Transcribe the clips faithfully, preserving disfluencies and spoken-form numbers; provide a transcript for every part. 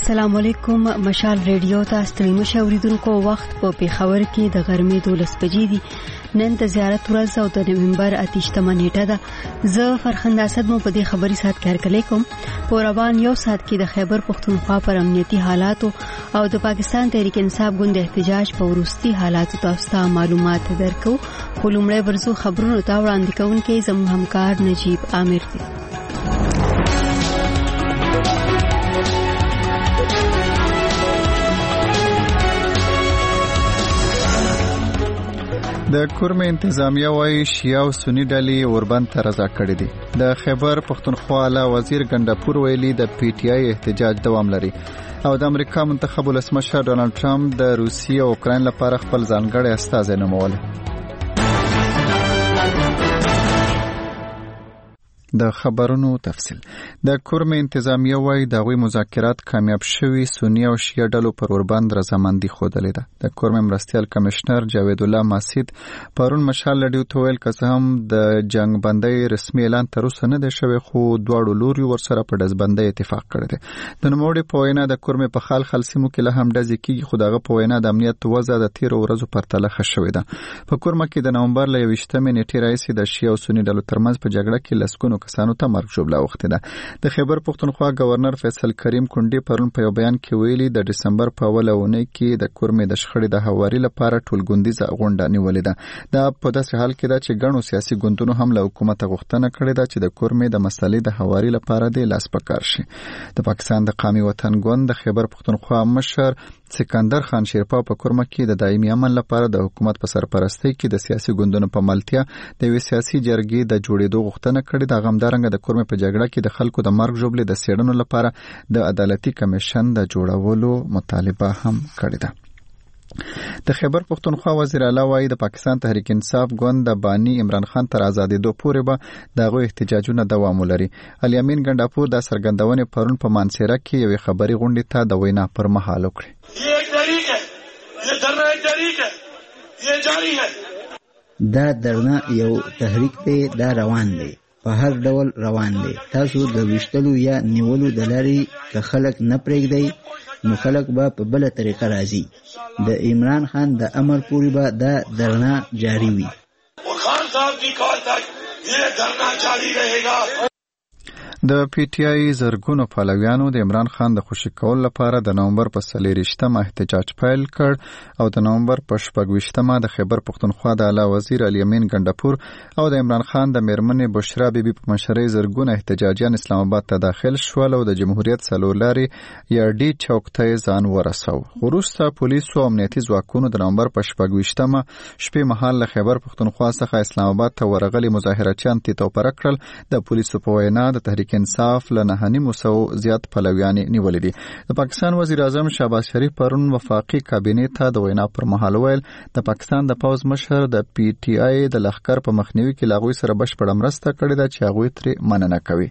السلام علیکم. مشال ریډیو ته ستړي مشاوریدونکو وخت په پیښور کې د غرمې دولس بجې دي. نن د زیارت ورځ او د نومبر اتیشتمه نیټه ده. زه فرخنده اسد مو په دې خبري سات کار کلی کوم. په روان یو سات کې د خیبر پختونخوا پر امنیتي حالاتو او د پاکستان تحریک انصاف ګوند احتجاج په ورستي حالاتو تاسو ته معلومات درکو. خو لومړی ورځو خبرونو ته وړاندې کوونکې زموږ همکار نجیب عامر دی. د کورم انتظامیه وايي شیعه او سنی ډلې اوربند ته رضا کړې دي. د خیبر پختونخوا اعلی وزیر ګنداپور ویلي د پی ټی آی احتجاج دوام لري او د امریکا منتخب ولسمشر ډونالد ټرمپ د روسیې او اوکراین لپاره خپل ځانګړی استازی نومولی. د خبرونو تفصیل. د کورم انتظامیه وايي د غوي مذاکرات کامیاب شوي سنی او شیعه ډلو پر اوربند رضامندي خوده ده. د کورم مرستیال کمشنر جاوید الله ماسید پرون مشال لډیو تویل که هم د جنگ بندۍ رسمي اعلان تر اوسه نه دی شوی، خو دواړو لوري ورسره په دزبندۍ اتفاق کړی دی. د نوموړي په وینا د کورم په خال خل سیمو کې له هم ډزې کیږي، خو دغه په وینا د امنیت وضع د تیر ورځو پر تله ښه شوې ده. په کورم کې د نومبر ل یوویشتمې نیټې راځي د شیعه او سنی ډلو ترمنځ په جګړه کې لسګونو کسانو ته مرګ ژوبله وخته ده. د خیبر پختونخوا گورنر فیصل کریم کونډي پرون په یو بیان کې ویلي د دسمبر په اوله اونۍ کې د کورمې د شخړې د هواري لپاره ټولګوندیزه غونډه نیولې ده. دا په داسې حال کې ده چې ګڼو سیاسي ګوندونو هم له حکومت غوښتنه کړې ده چې د کورمې د مسلې د هواري لپاره د لاس پکار شي. د پاکستان د قومي وطن ګوند د خیبر پختونخوا مشر سکندر خان شیرپا په کورمه کې د دایمي امن لپاره د حکومت په سرپرستۍ کې د سیاسي ګوندونو په ملتیا د یو سیاسي جرګې د جوړېدو غوښتنه کړې ده. غمدارنګ د کورمه په جګړه کې د خلکو د مرګ ژوبلې د څېړنو لپاره د عدالتي کمیشن د جوړولو مطالبه هم کړې ده. د خیبر پختونخوا وزیر اعلی وايي د پاکستان تحریک انصاف ګوند د بانی عمران خان تر آزادېدو پورې به دغه احتجاجونه دوام ولري. الیامین ګنداپور د سرګندونې پرون په مانسیره کې یوې خبري غونډې ته د وینا پر مهال وکړي. دا درنه یو تحریک دی، دا روان دی، په هر ډول روان دی. تاسو د وشتلو یا نیولو د لارې که خلک نه پرېږدئ نو خلک به په بله طریقه راځي. د عمران خان د امر پورې به دا درنه جاری وي. اور خان صاحب کی کال تک یہ درنه جاری رہے گا. د پی ټی آی زرګونو پلویانو د عمران خان د خوشی کول لپاره د نومبر په څلېرویشتمه احتجاج پیل کړ او د نومبر په شپږویشتمه د خیبر پختونخوا د اعلی وزیر الیمین ګنداپور او د عمران خان د میرمنې بشرا بیبي په مشرۍ زرګونه احتجاجیان اسلام آباد ته داخل شول او د جمهوریت څلورلارې یا ډي چوک ته ځان ورساو. وروسته پولیسو او امنیتي ځواکونو د نومبر په شپږویشتمه شپې مهال له خیبر پختونخوا څخه اسلام آباد ته ورغلي مظاهرچیان تیتوپره کړل. د پولیسو په وینا د تحریک انصاف له نهه نیم سو زیات پلویان نیولې دي. د پاکستان وزیر اعظم شهباز شریف پرون وفاقي کابینې ته د وینا پر مهال ویل د پاکستان د پوز مشر د پی ټی آی د لښکر په مخنیوي کې لاغوي سره بشپړه مرسته کړې ده چې هغوی ترې مننه کوي.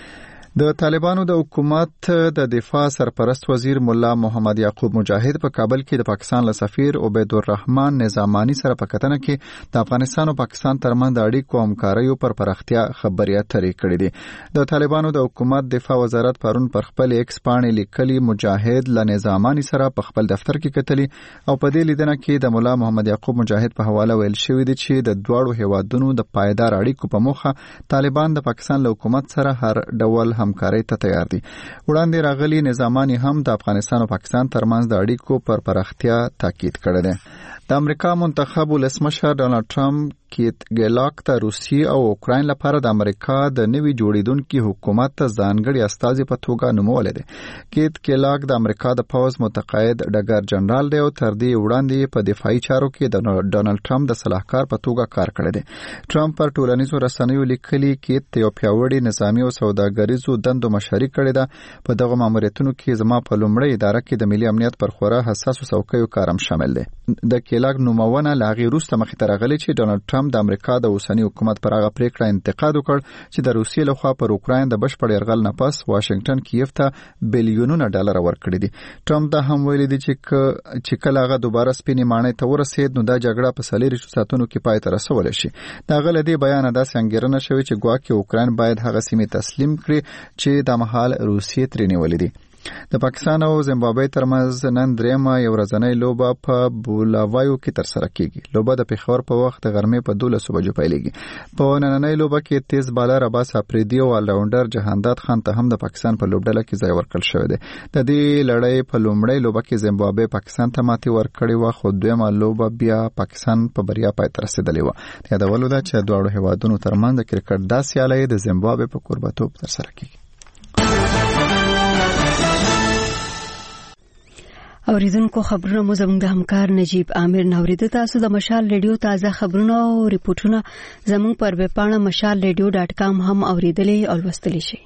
د طالبانو د حکومت د دفاع سرپرست وزیر مولا محمد یعقوب مجاهد په کابل کې د پاکستان له سفیر عبید الرحمن نظامانی سره په کتنه کې د افغانستان او پاکستان ترمنځ د اړیکو او همکاریو پر پراختیا خبرې اترې کړې دي. د طالبانو د حکومت دفاع وزارت پرون پر خپل ایکس پاڼې لیکلي مجاهد له نظامانی سره په خپل دفتر کې کتلي او په دې لیدنه کې د مولا محمد یعقوب مجاهد په حواله ویل شوی دی چې د دواړو هیوادونو د پایدار اړیکو په موخه طالبان د پاکستان له حکومت سره هر ډول همکاري ته تیار دي. وړاندې راغلي نظامانی هم د افغانستان او پاکستان ترمنځ د اړیکو پر پراختیا تاکید کړی دی. د امریکا منتخب ولسمشر ډونالد ټرمپ کیت ګلاک ته روسیې او اوکراین لپاره د امریکا د نوي جوړیدونکي حکومت ته ځانګړي استازي په توګه نومولی دی. کیت ګلاک د امریکا د پوز متقاعد ډګر جنرال دی او تر دې وړاندې په دفاعي چارو کې د ډونالد ټرمپ د سلاکار په توګه کار کړی دی. ټرمپ پر ټولنیزو رسنیو لیکلي کیت یو پیاوړي نظامي او سوداګریزو دندو مشري کړې ده. په دغه ماموریتونو کې زما په لومړۍ اداره کې د ملي امنیت پر خورا حساسو څوکیو کار هم شامل دی. د کیلاک نومونه له هغې وروسته مخې ته راغلي چې ډونالد ټرمپ د امریکا د اوسني حکومت پر هغه پریکړه انتقاد وکړ چې د روسیې لخوا پر اوکراین د بشپړ یرغل نه پس واشنگټن کیف ته بلیونونه ډالر ورکړي دي. ټرمپ دا هم ویلي دی چې چې کله هغه دوباره سپینې ماڼۍ ته ورسېد نو دا جګړه په څلېرویشتو ساعتونو کې پای ته رسولی شي. د هغه له دې بیانه داسې انګېرنه شوې چې ګواکې اوکراین باید هغه سیمې تسلیم کړي چې دا مهال روسیې ترې نیولې دي. د پاکستان او زیمبابوې ترمنځ نن درېمه یو ورځنۍ لوبه په بولاوایو کې ترسره کیږي. لوبه د پېښور په وخت د غرمې په دولسو بجو پیلېږي. په نننۍ لوبه کې تیز بالر عباس افریدي او آلراونډر جهانداد خان ته هم د پاکستان په لوبډله کې ځای ورکړل شوی دی. د دې لړۍ په لومړۍ لوبه کې زیمبابوې پاکستان ته ماتې ورکړې وه، خو دویمه لوبه بیا پاکستان په بریا پای ته رسېدلې وه. یادولو ده چې دواړو هیوادونو ترمنځ د کرکټ دا سیالۍ د زیمبابوې په کوربتوب ترسره کیږي. اوریدونکو خبرونه مو زموږ د همکار نجیب عامر نوریده. تاسو د مشال ریډیو تازه خبرونه او ریپورتونه زموږ پر ویب پاڼه مشال ریډیو ډاټ کام هم اوریدلی او لوستلی شئ.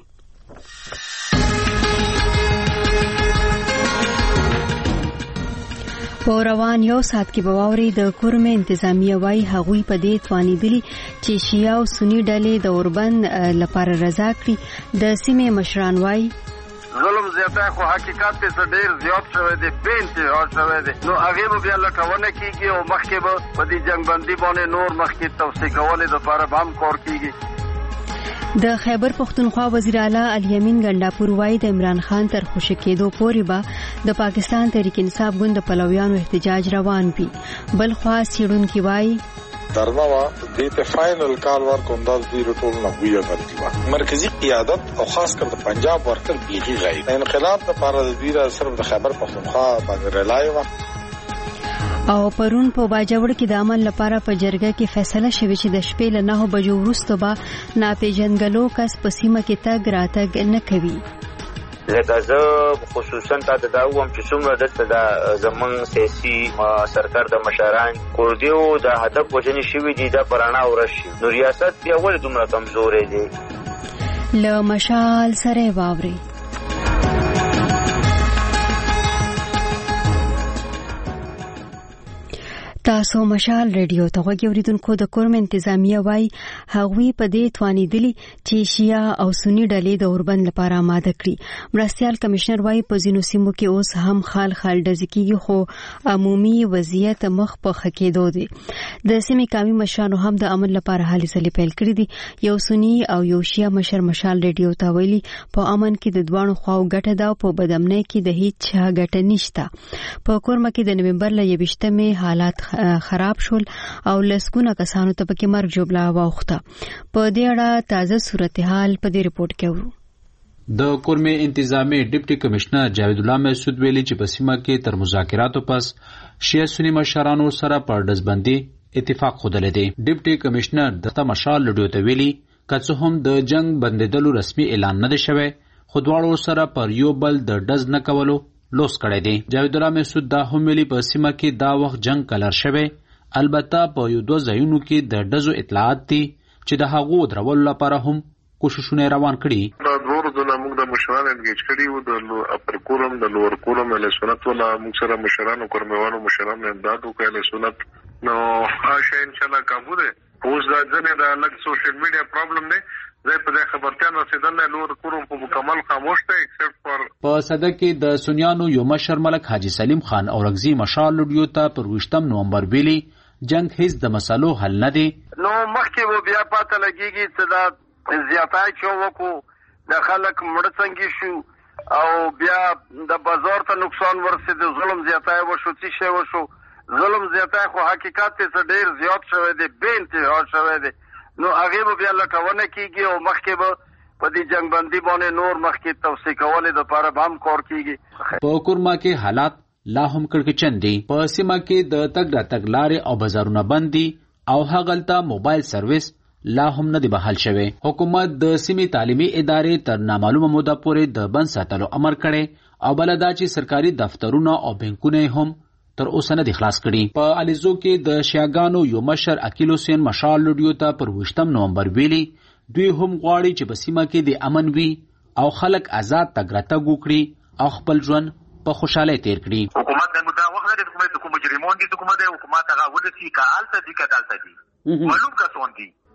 په روان یو ساعت کې به واوري د کورمه انتظامیه وای هغوی په دې توانیدلی چې شیعه او سنی ډلې د اوربند لپاره رضا کړي. د سیمې مشران وای ظلم زیاته خو حقیقت ته ډیر زیات شوی دی، بین ته شوی دی. نو هغه به بیا لټونه کیږي او مخکې به په دې جنگ بندي باندې نور مخکې توسعه کولو لپاره هم کار کیږي. د خیبر پختونخوا وزیر اعلی الیمین ګنداپور وای د عمران خان تر خوشی کېدو پورې به د پاکستان تحریک انصاف ګوند پلویانو احتجاج روان وي. بل خوا سیړونکي وای درنوا د ته فائنل کار ورکوم د دې ټول نه ویه غلطي مرکزی قیادت او خاص کر د پنجاب ورکر بیخي غیر انقلاب لپاره د دې صرف د خیبر پختونخوا باندې رلای و. او پرون په باجوړ کې د عمل لپاره په جرګه کې فیصله شوه چې د شپې له نه بجو وروسته به ناپېژندګلو کس په سیمه کې تګ راتګ نه کوي. لکه زه خصوصا تا دا ووم چې څومره دلته د زمون سیاسي سرکار د مشران کوردیو د هدف وجنې شوي دي د پرانا ورشي نو ریاست بیا ولې دومره کمزورې دي. له مشال سره واوري تاسو مشال ریډیو ته غوږی اوریدونکو. د کورم انتظامیه وای هغوی په دې توانیدلی چې شیعه او سنی ډلې د اوربند لپاره آماده کړي. مرستیال کمشنر وای په ځینو سیمو کې اوس هم خال خال ډزې کیږي، خو عمومي وضعیت مخ په ښه کېدو دی. د سیمې قومي مشرانو هم د عمل لپاره هلې ځلې پیل کړي دي. یو سنی او یو شیعه مشر مشال ریډیو ته ویلي په امن کې د دوانو خواو ګټه ده او په بدامنۍ کې د هیڅ چا ګټه نشته. په کورمه کې د نومبر له یویشتمې حالات خراب شول او لسګونه کسانو ته پکې مرګ جوړه واوخته. په دې اړه تازه صورتحال په دې رپورت کې ورو. د کورمه انتظامی ډیپټي کمشنر جاوید الله مسعود ویلي چې په سیمه کې تر مذاکراتو پس شیعه سنی مشرانو سره پر ډزبندي اتفاق خوده دی. ډیپټي کمشنر د مشال لډیو ته ویلي که هم د جنگ بندیدلو رسمي اعلان نه دی شوی، خو دواړو سره پر یو بل د ډز نه کولو لوس کړی دی. جاوید الله مسعود دا هم ویلي په سیمه کې دا وخت جنگ کلر شوی، البته په یو دوه ځایونو کې د ډزو اطلاعات دي چې د هغو درولو لپاره هم کوششونه روان کړي. دا دوه ورځې موږ د مشرانو انګیج کړي وو، د اپر کورم د لوور کورم له سنت ولا موږ سره مشرانو کورموانو مشرانو امداد وکړي له سنت. نو هاشه ان شاء الله کابو ده. اوس دا ځنه د لګ سوشل میډیا پرابلم نه زه په دې خبرتیا رسیدل نه لور کوم په مکمل خاموش ته ایکسپټ فار. په صدق کې د سنیانو یو مشر ملک حاجی سلیم خان اورغزی مشال لډیو ته پر وشتم نومبر ویلي جنگ هیڅ د مسالو حل نه دی. نو مخکې و بیا پاته لګیږي چې دا زیاتای شو وکړو د خلک مړ څنګه شو او بیا د بازار ته نقصان ورسېد، ظلم زیاتای وشو، څه شی وشو. ظلم زیاتای خو حقیقت ته ډیر زیات شوی دی، بین ته شوی دی. نو هغه به بیا لټونه کیږي او مخکې به په دې جنگ بندي باندې نور مخکې توسعه کولو لپاره هم کار کیږي. په کورما کې حالات لا هم کړکچن دي. په سیمه کې د تګ راتګ لارې او بازارونه بند دي او هغلته موبایل سرویس لا هم نه دی بحال شوی. حکومت د سیمې تعلیمي ادارې تر نامعلومه موده پورې د بند ساتلو امر کړي او بلدا چې سرکاري دفترونه او بانکونه هم تر اوسه نه دي خلاص کړي. په الیزو کې د شیاګانو یو مشر اکیل حسین مشال لډیو ته پر وشتم نومبر ویلي دوی هم غواړي چې په سیمه کې د امن وي او خلک آزاد تګ راتګ وکړي او خپل ژوند په خوشاله تیر کړي. حکومت د مدا وخت د حکومت کوم مجرمون دي، حکومت د حکومت هغه ولسی کا آلته دي کا دالته دي معلوم کا سون دي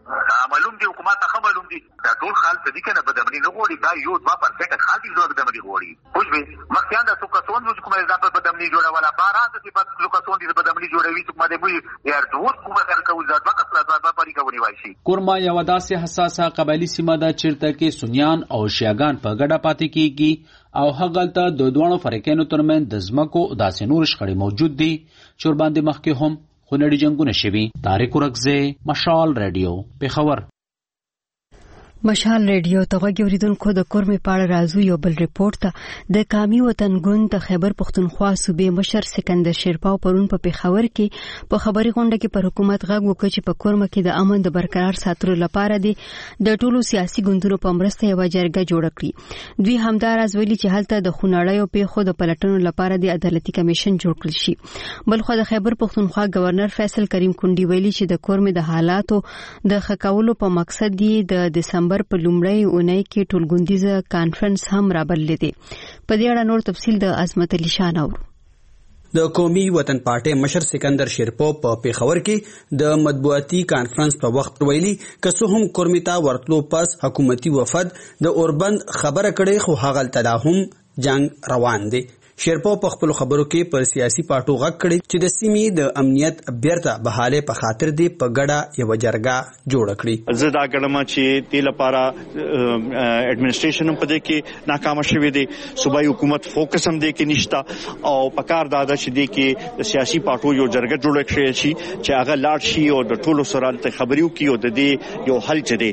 معلوم دي حکومت ته معلوم دي دا ټول خال ته دي کنه بدامني نه غوړي دا یو دوا پرسنټ خال دي زو بدامني غوړي خوش به مخکې دا څو کسون چې کومه ځا په بدامني جوړه ولا باران دي په څو کسون دي بدامني جوړوي چې مده مو یار دوه کومه تر کو ځا وکړه ځا په کوي وایي کورما یو داسې حساسه قبایلی سیمه ده چیرته کې سنیان او شیعاګان په ګډه پاتې کیږي او هغلته د دوه فرقینو ترمن د زمکو داسې نور شخړې موجود دي چې ور باندې مخکې هم خونړي جنگونه شوي. طارق ورکزه، مشال رادیو، پیښور. مشال ریډیو ته غوږی اوریدونکو د کورمې پاړه رازو یو بل ریپورت ته د کامی وطن ګوند د خیبر پښتونخوا صوبې مشر سکندر شیرپاو پرون په پیښور کې په خبري غونډه کې پر حکومت غږ وکړ چې په کورمه کې د امن د برقرار ساتلو لپاره د ټولو سیاسي ګوندونو په مرسته یو جرګه جوړ کړي. دوی همدارز ویلي چې هلته د خونړیو پیښو د پلټنو لپاره د عدالتي کمیشن جوړ کړل شي. بلخو د خیبر پښتونخوا گورنر فیصل کریم کونډي ویلي چې د کورمې د حالاتو د ښه په مقصد دی د دسمبر په لومړۍ اونۍ کې ټولګوندیزه کانفرنس هم رابللې دي. په دې اړه نور تفصیل د عظمت علي شان اورو. د قومي وطن پارټي مشر سکندر شیرپو په پیښور کې د مطبوعاتي کانفرنس په وخت ویلي که څه هم کورمیتا ورتلو پس حکومتي وفد د اوربند خبره کړي خو هغه تل هم جنگ روان دي. شیرپو په خپل خبرو کې پر سیاسي پارټو غږ کړي چې د سیمې د امنیت بیرته بحاله په خاطر دی په ګډه یو جرګه جوړ کړي. زه دا ګڼم چې د لپاره اډمنسټریشن په دې کې ناکام شوی دی، صوبایي حکومت فوکس هم دې کې نشته او په کار داده چې دې کې د سیاسي پارټو یو جرګه جوړ کړي شي چې هغه لاړ شي او د ټولو سره د خبريو کې او د دې یو حل چي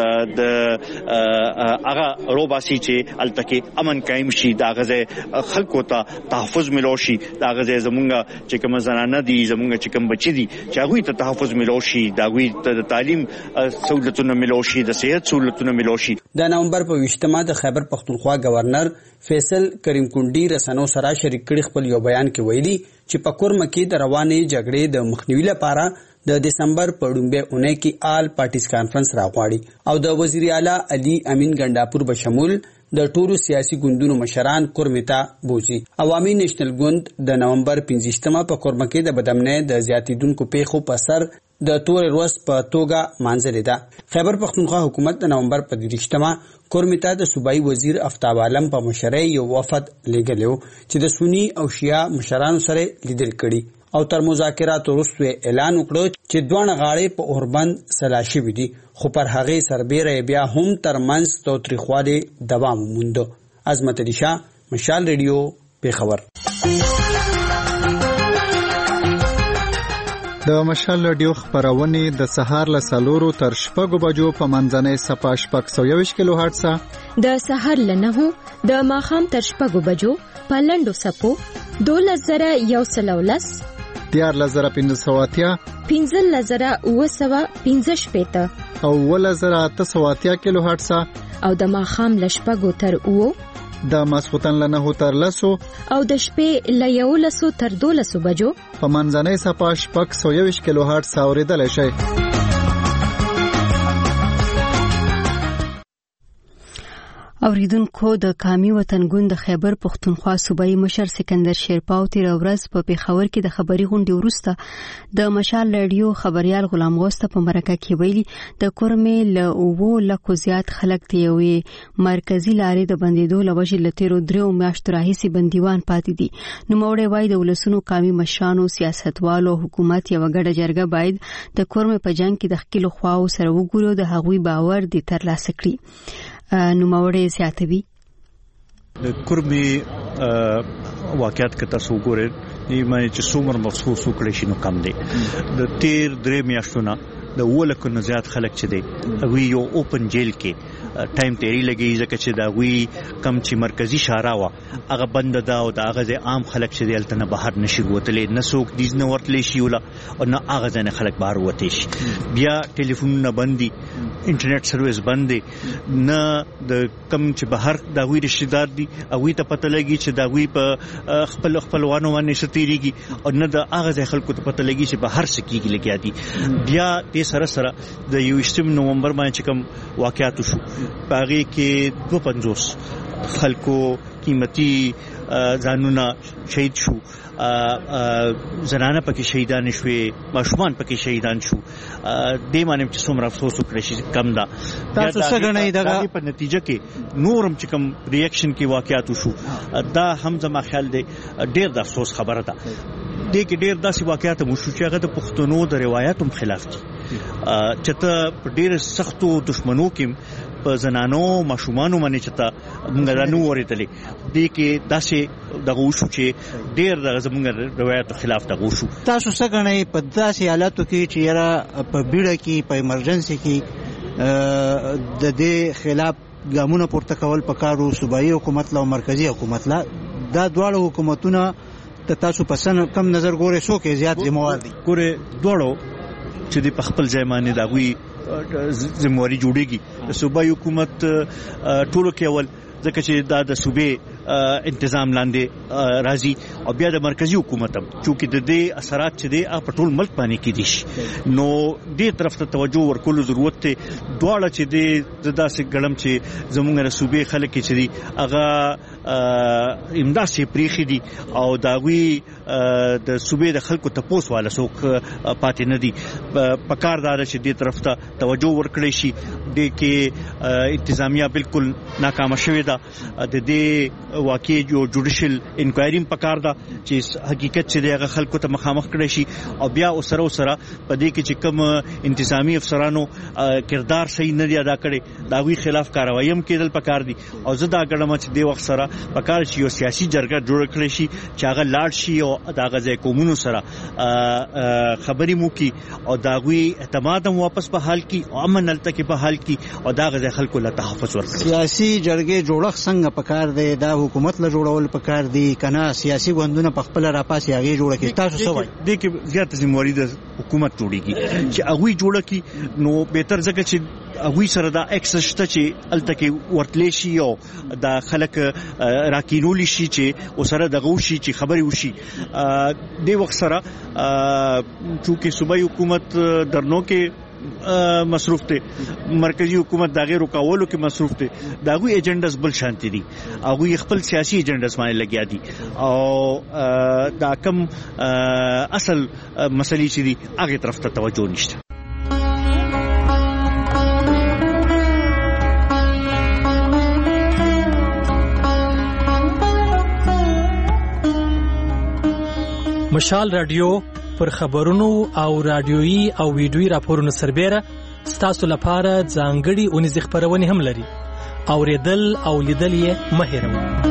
د هغه روباسي چې التکه امن قائم شي دا غزه خلکو تحفظ ملوشي دا غزه زمونږه چې کوم زنانه دي زمونږه چې کوم بچي دي چې هغه ته تحفظ ملوشي دا غوي ته تعلیم سہولتونه ملوشي د صحت سہولتونه ملوشي. د نومبر په وشتمه د خیبر پښتونخوا گورنر فیصل کریم کونډي رسنو سره شریک کړي خپل یو بیان کې ویلي چې په کورمه کې د روانې جګړې د مخنیوي لپاره د دسمبر په لومړۍ اونۍ کې آل پارټیز کانفرنس راغواړي او د وزیر اعلی علي امین ګنڈاپور بشمول د ټولو سیاسي ګوندونو مشران کورمتا بوزي. عوامي نېشنل ګوند د نومبر پنځه په کورمه کې د بدامنۍ د زیاتیدونکو پیښو په سر د تور ورځ په توګه مانځلې ده. خیبر پښتونخوا حکومت د نومبر په دریشتمه کورمتا د صوبایي وزیر افتاب عالم په مشرۍ یو وفد لېږلی چې د سنی او شیعه مشرانو سره لیدل کړي او تر مذاکراتو وروسته اعلان وکړ چې دوه غاړې په اوربند سلا شوي دي خو پر هغې سربیره بیا هم ترمنځ تاوتریخوالی دوام ومونده. عظمت علي شاه، مشال ریډیو، پیښور. د مشال ریډیو خبرونه د سهار له څلورو تر شپږو بجو په منځنۍ صفه شپږ سوه یوویشت کیلو هرټز، د سهار له نهو د ماښام تر شپږو بجو په لنډو سپو دولس زره یو سل او لس، دیارلس زره پنځه سوه اتیا، پنځلس زره اوه سوه پنځه شپېته او اوولس زره اته سوه اتیا کیلو هرټز، او د ماښام له شپږو تر اوو، د ماسخوتن له نهو تر لسو او د شپې له یولسو تر دولسو بجو په منځنۍ صفه شپږ سوه یوویشت کیلو هرټز اورېدلی شئ. اوریدونکو د کامی وطن ګوند د خیبر پښتونخوا صوبایي مشر سکندر شیرپاو تیر ورځ په پیښور کې د خبري غونډې وروسته د مشال رادیو خبريال غلام غوسته په مرکه کې ویلي د کورمې له اوو لکو زیات خلک دی وي مرکزی لارې د بندیدو لوجه لتیرو درو میاشتو راهیسي بندیوان پاتې دي. نو موړې وای د ولسونو کامی مشرانو سیاستوالو حکومت یو غړ جرګه باید د کورمې په جنگ کې د خپل خواو سره وګورو د هغوی باور دي ترلاسه کړي. نو موړې سیاتوي د کورمې واقعیت کې تاسو ګورئ یمه چې څومره مخصوص وکړي شي نو کم دي. د تیر درې میاشتونه د ولکو نه زیات خلک چې دي هغه یو اوپن جیل کې ټایم تیری لګي ځکه چې دا وی کم چې مرکزی شارع وا هغه بند دا او دا هغه عام خلک چې دلته نه بهر نشي وتلې نه څوک دیز نه ورتلې شي ولا او نه هغه ځنه خلک بهر وته شي. بیا ټلیفونونه بندي، انټرنیټ سرویس بندې، نه د کم چې بهر دا وی رشتہ دار دي او ته پته لګي چې دا وی په خپل خپلوانو باندې ستېریږي او نه د هغه خلکو ته پته لګي چې بهر سکیږي لګیا دي. بیا د سره سره د یوویشتم نومبر باندې کوم واقعیت شو پاره کې دوه پنځوس خلکو قیمتي ځانونه شهید شو، زنانه پکې شهیدان شوې، ماشومان پکې شهیدان شو. دې معنی چې څومره افسوس وکړي چې کم ده. تاسو څنګه نه دغه په نتیجه کې نورم چې کوم ریاکشن کې واقعیات شو، دا هم زما خیال دی ډېر د افسوس خبره ده. دې کې ډېر داسې واقعیات مو شو چې هغه د پښتنو د روایتو خلاف دي، چې ته په ډېر سختو دشمنو کې په زنانو ماشومانو باندې چې ته موږ رانو ورېدلې. دې کې داسې دغه وشو چې ډېر د زموږ روایتو خلاف دغه وشو. تاسو څنګه نه په داسې حالاتو کې چې یاره په بیړه کې په ایمرجنسي کې د دې خلاف ګامونه پورته کول پکارو، صوبایي حکومت له مرکزی حکومت له دا دواړه حکومتونه ته تاسو په سن کم نظر ګورئ څوک زیات ذمہوار دي؟ ګوره دواړو چې د خپل ځای باندې دا وی ذمہواری جوړیږي. د صوبایي حکومت ټولو کې اول ځکه چې دا د صوبې انتظام لاندې راځي او بیا د مرکزی حکومت هم چې د دې اثرات چې دی په ټول ملک باندې کې دي، نو دې طرف ته توجه ورکول ضرورت دی. دواړه چې دی داسې ګړم چې زموږ د صوبې خلک چې دي هغه امداد سي پریخي دي او داوی د صوبې د خلکو تپوس والا څوک پاتې نه دي. په کاردار چې دې طرف ته توجه ورکړي شي. د کې انتظامیه بالکل ناکامه شوې ده. د دې واقعي جو جوډیشل انکوایری په کار ده چې حقیقت چې دغه خلکو ته مخامخ کړي شي او بیا اوسره اوسره په دې کې چې کوم انتظامی افسرانو کردار صحیح نه دی ادا کړي دا وی خلاف کاروایی هم کېدل پکار دي. او زه دا ګڼم چې د وخت سره پکار شي یو سیاسي جرګه جوړ کړي شي چې هغه لاړ شي او دا غځې قومونو سره خبرې مو کی او دا وی اعتماد هم واپس په حال کی او امن التکی په حال کی او دا غځې خلکو له تحفظ ورکړي. سیاسي جرګې جوړښت څنګه پکار دی؟ دا حکومت له جوړول پکار دی کنه سیاسي غوندونه په خپل را پاسې هغه جوړه کی؟ تاسو څه وایي؟ د کې زیات ذمہواری د حکومت جوړیږي چې هغه جوړه کی نو بهتر ځکه چې هغه سره دا اکسس شته چې التکی ورتلی شي او دا خلک راکینول شي چې وسره دغه شي چې خبري وشي. د وخت سره چې صوبایي حکومت درنو کې مصروف ته، مرکزی حکومت دا غیر رکاولو کې مصروف ته، دا غوي ایجنډاز بل شانتي دي، هغه خپل سیاسي ایجنډاز باندې لګیا دي او دا کم اصل مسلې چې دي هغه طرف ته توجه نشته. مشال رادیو پر خبرونو او رادیويي او ویډیويي راپورونو سربېره ستاسو لپاره ځانګړي اونیز خبرونه هم لري. اوریدل او لیدل یې مه هېروئ.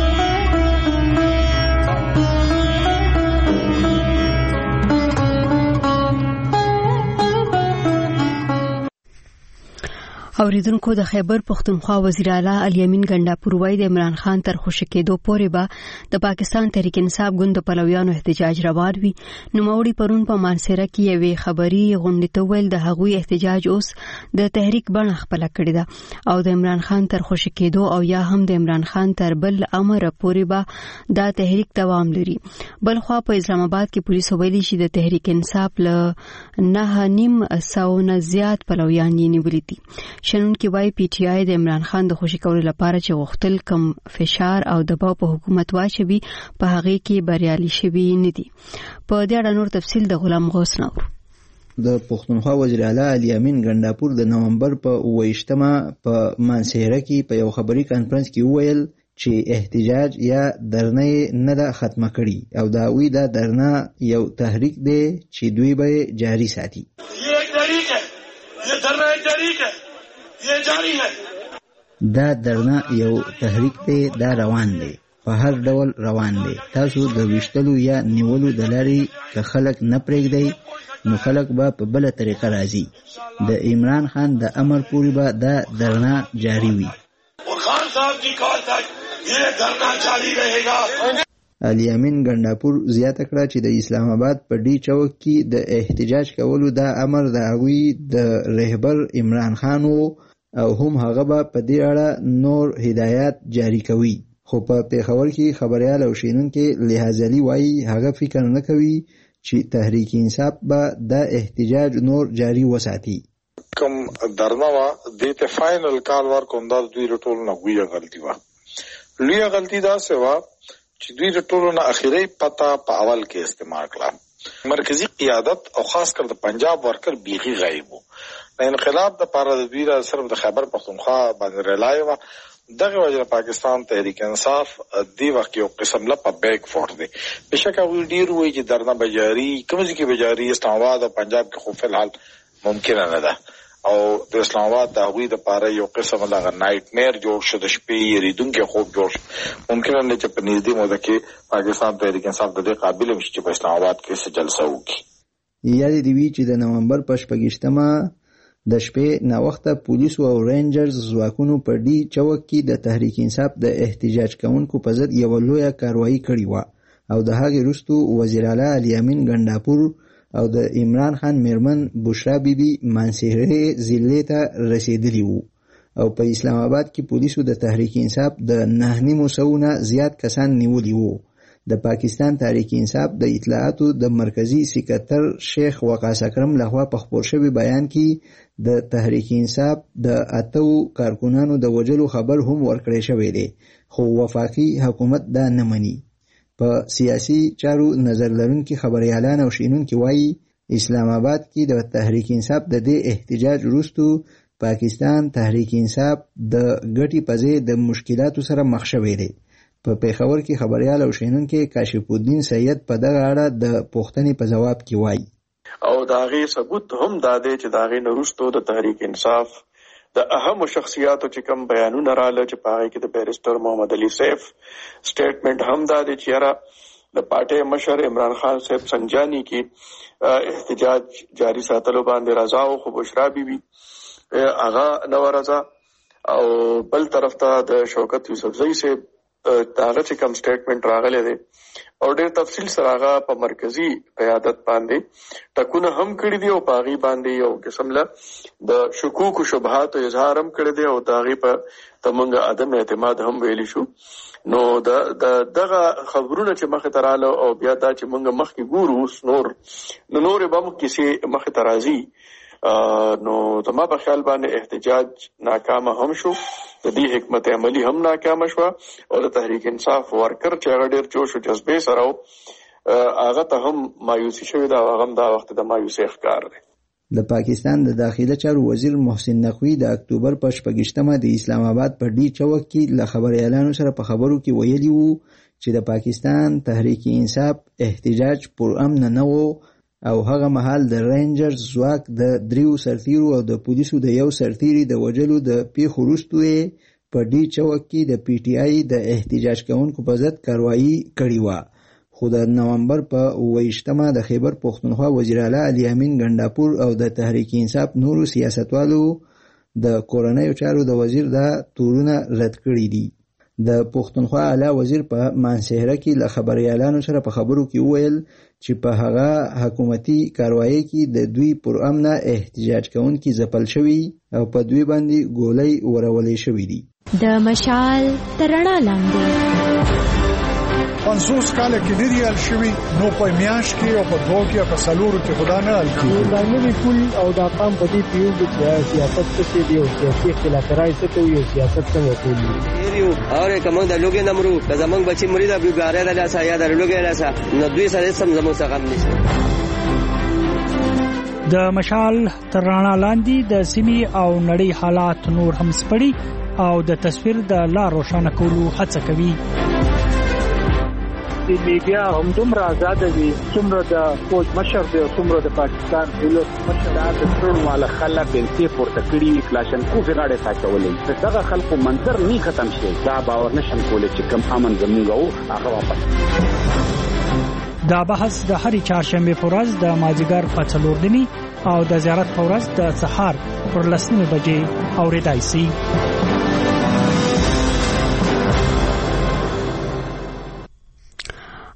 اوریدونکو د خیبر پختونخوا وزیر اعلی الیمین ګنڈاپور وایي د عمران خان تر خوشی کېدو پورې به د پاکستان تحریک انصاف ګوند پلویانو احتجاج روان وي. نوموړي پرون په مانسره کې یوې خبري غونډې ته ویل د هغوی احتجاج اوس د تحریک بڼه خپل کړی ده او د عمران خان تر خوشی کېدو او یا هم د عمران خان تر بل امر پورې به دا تحریک دوام لري. بلخوا په اسلام آباد کې پولیس ویلي چې د تحریک انصاف له نه نیم سو نه زیات پلویان یې نیولي دي. شنن کې وای پی ټی آی د عمران خان د خوشی کولو لپاره چې غوښتل کم فشار او دباو په حکومت واچوي په هغه کې بریالي شوي نه دي. په دې اړه نور تفصیل د غلام غوث نور. د پښتونخوا وزیر اعلی الیمین ګنڈاپور د نومبر په اوویشتمه په مانسهره کې په یو خبري کانفرنس کې وویل چې احتجاج یا درنه نه ده ختمه کړي او دا وی دا درنه یو تحریک دی چې دوی به جاری ساتي. یہ ایک تحریک ہے، یہ درنه ایک تحریک ہے، یہ جاری ہے. دا درنه یو تحریک دی، دا روان دی، په هر ډول روان دی. تاسو د وشتلو یا نیولو د لارې که خلک نه پرېږدئ نو خلک به په بله طریقه راځي. د عمران خان د امر پورې به دا درنه جاری وي. اور خان صاحب کی کال تک یہ دھرنا جاری رہے گا. الیمین ګنڈاپور زیاته کړه چې د اسلام آباد په ډي چوک کې د احتجاج کولو دا امر د هغوی د رهبر عمران خان او هم هغه به په دې اړه نور هدایات جاری کوي. خو په پیښور کې خبريال او شینونکو لحاظلی وایي هغه فکر نه کوي چې تحریک انصاف به د احتجاج نور جاری وساتي. کوم درنه وا د ته فائنل کال ور کوم د دوی رټول نه وی غلطي وا لوی غلطی دا سوا چې دوی د ټولو نه اخیری پتا په اول کې استعمال کړه. مرکزی قیادت او خاص کر د پنجاب ورکر بیخي غایب وو. د انقلاب د پاره د دوی را صرف د خیبر پختونخوا باندې رلای و. دغه وجه پاکستان تحریک انصاف دی وخت یو قسم لا په بیک فورد دی. بشکه وی ډیر وی چې درنه بجاری کوم ځکه بجاری اسلام آباد او پنجاب کې خو فلحال ممکن نه ده او د اسلام آباد د هغوی د پاره یو قسم لا نایټ میر جوړ شو د شپې ریدونکو خوب جوړ شو. ممکن نه چې په نږدې موده کې پاکستان تحریک انصاف د دې قابل وي چې په اسلام آباد کې څه جلسه وکړي. یادې دی وی چې د نومبر په شپږشتمه د شپې نا وخته پولیسو او رینجرز ځواکونو په ډي چوک کې د تحریک انصاف د احتجاج کوونکو په ضد یو لویه کاروایی کړې و او د هغې وروسته وزیر اعلی الیامین ګنډاپور او د عمران خان میرمن بشرا بیبي مانسهرې ضلع ته رسیدلی وو او په اسلام آباد کې پولیسو د تحریک انصاف د نه نیمو سوونه زیات کسان نیولي وو. د پاکستان تحریک انصاف د اطلاعاتو د مرکزی سکرټر شیخ وقاص اکرم لخوا په خبر شوی بیان کې د تحریک انصاف د اتو کارکونانو د وجلو خبر هم ورکړی شوی دی خو وفاقي حکومت دا نه مني. په سیاسي چارو نظر لرونکي خبريالان او شینونکي وایي اسلام آباد کې د تحریک انصاف د دې احتجاج وروسته پاکستان تحریک انصاف د ګټي په ځای د مشکلاتو سره مخ شوی دی. په پیښور کې خبريال او شینونکي کاشف الدین سید په دغه اړه د پوښتنې په جواب کې وایي او دا غي ثبوت هم دا دی چې دا غي نورستو د تحریک انصاف د اهم شخصیاتو چې کوم بیانونه رااله چې پاره کې د بیرستر محمد علي سیف سټیټمنټ هم دا دی چې را د پارټي مشر عمران خان صاحب سنجانی کې احتجاج جاری ساتلو باندې رضا او خو بشرا بیبي اغا نو رضا او بل طرف ته د شوکت یوسفزئی صاحب داغه چې کوم سټیټمنټ راغلی دی او ډېر تفصیل سره هغه په مرکزی قیادت باندې ټکونه هم کړی دی او پاغي باندې یو قسم له د شکوک او شبهات اظهار هم کړی دی او داغه په تمنګ عدم اعتماد هم ویلی شو. نو د دغه خبرونه چې مخه تراله او بیا دا چې موږ مخکې ګورو نور نو نور به موږ کیسه مخه ترازی نو زما په خیال باندې احتجاج ناکام هم شو د دې حکمت عملی هم ناکام شو او د تحریک انصاف ورکر چې هغه ډېر جوش او جذبه سره هغه ته هم مایوسی شوی دا هغه دا وخت د مایوسی ښکار دی. د پاکستان د داخله چارو وزیر محسن نقوی د اکتوبر په شپږشتمه د اسلام آباد په ډي چوک کې له خبريالانو سره په خبرو کې ویلي وو چې د پاکستان تحریک انصاف احتجاج پر امن نه وو او هغه مهال د رینجرز ځواک د دریو سرتیرو او د پولیسو د یو سرتیري د وجلو د پیښو وروسته په ډي چوک کې د پی ټی آی د احتجاج کوونکو په ضد کاروایی کړې وه خو د نومبر په اوویشتمه د خیبر پختونخوا وزیر اعلی الیامین ګنډاپور او د تحریک انصاف نورو سیاستوالو د کورنیو چارو د وزیر دا تورونه رد کړي دي. د پختونخوا اعلی وزیر په مانسهره کې له خبريالانو سره په خبرو کې وویل چې په هغه حکومتي کاروایی کې د دوی پر امنه احتجاج کوونکي ځپل شوي او په دوی باندې ګولۍ ورولې شوي دي. د مشال ترڼا لاندې پنځوس کاله کې نه ریال شوي نو په میاشت کې او په دوه کې په سلورو کې خدا نه حل کیږي. دا نوی پول او دا قام په دې پیو د سیاست څخه دی او سیاسي اختلافات څخه یو سیاست څنګه کوي یو اور کوم د لوګي نمرو د زمنګ بچي مرید ابو ګاره د لاسه یا د لوګي لاسه نو دوی سره سم زمو څخه هم نشته. د مشال ترڼا لاندې د سیمې او نړۍ حالات نور هم سپړي او د تصویر د لا روښانه کولو هڅه کوي. د میډیا هم دومره آزاد دي څومره د فوج مشر دی او څومره د پاکستان دولت مشر د ټول والا خلک بنتي پورته کړي کلاشن کو غاړه ساتولې دغه خلکو منظر نه ختم شي دا باور نشم کولای چې کم امن زموږ هغه واپس. دا بحث د هرې چهارشنبه په ورځ د مازیګر په څلور نیمې او د زیارت په ورځ د سهار پر لس نیمې بجې اورېدای شي.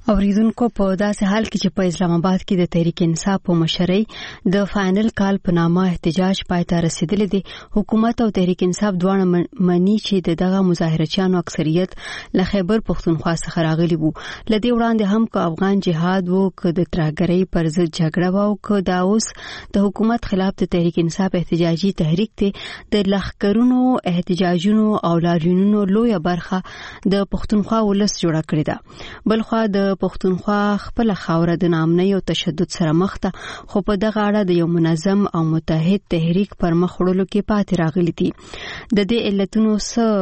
اوریدونکو په داسې حال کې چې په اسلام آباد کې د تحریک انصاف په مشرۍ د فاینل کال په نامه احتجاج پای ته رسیدلی دی. حکومت او تحریک انصاف دواړه مني چې دغه مظاهرچیانو اکثریت له خیبر پختونخوا څخه راغلي وو. لدې وړاندې هم که افغان جهاد وو که د ترهګرۍ پر ضد جګړه وو که دا اوس د حکومت خلاف د تحریک انصاف احتجاجي تحریک دی، د لښکرونو احتجاجونو او لاریونونو لویه برخه د پختونخوا ولس جوړه کړې ده. بلخوا د پښتونخوا خپل خاوره د ناامنۍ او تشدد سره مخ ده، خو په دغه اړه د یو منظم او متحد تحریک پر مخ وړلو کې پاتې راغلي دي. د دې علتونو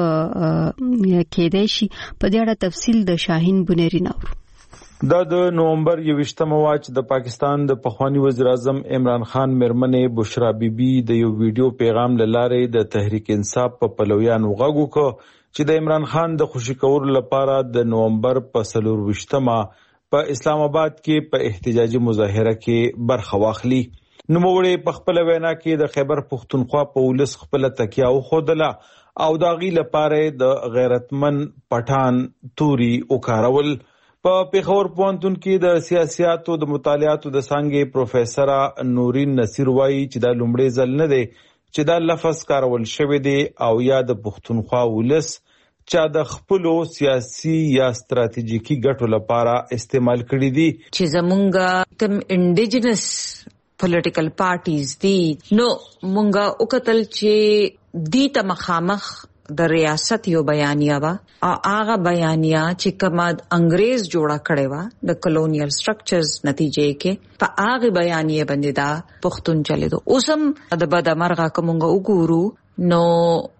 څه کېدای شي، په دې اړه تفصیل د شاهین بنيري نور. دا د نومبر یوویشتمه وه چې د پاکستان د پخوانی وزیر اعظم عمران خان میرمنې بشرا بیبي د یو ویډیو پیغام له لارې د تحریک انصاف په پلویانو غږ وکړ چې د عمران خان د خوشي کولو لپاره د نومبر په څلور ویشتمه په اسلام آباد کې په احتجاجي مظاهره کې برخه واخلي. نوموړي په خپل وینا کې د خیبر پختونخوا په ولس خپل تکیه وښودله او د هغې لپاره د غیرتمن پټان توري وکارول. په پیښور پوهنتون کې د سیاسیاتو د مطالعاتو د څانګې پروفیسره نورین نصیر وایي چې دا لومړی ځل نه دی چې دا لفظ کارول شوی دی او یا د پختونخوا ولس چا د خپلو سیاسي یا ستراتیژیکي ګټو لپاره استعمال کړي دي. چې زمونږ کم انډیجنس پولیټیکل پارټیز دي نو مونږه وکتل چې دی ته مخامخ د ریاست یو بیانیه وا او هغه بیانیه چې کوم انګريز جوړه کړې وا د کلونیل سټرکچرز نتیجې کې په هغه بیانیه باندې دا پښتون چلے دو اوسم د بد مرغه کومګه وګورو نو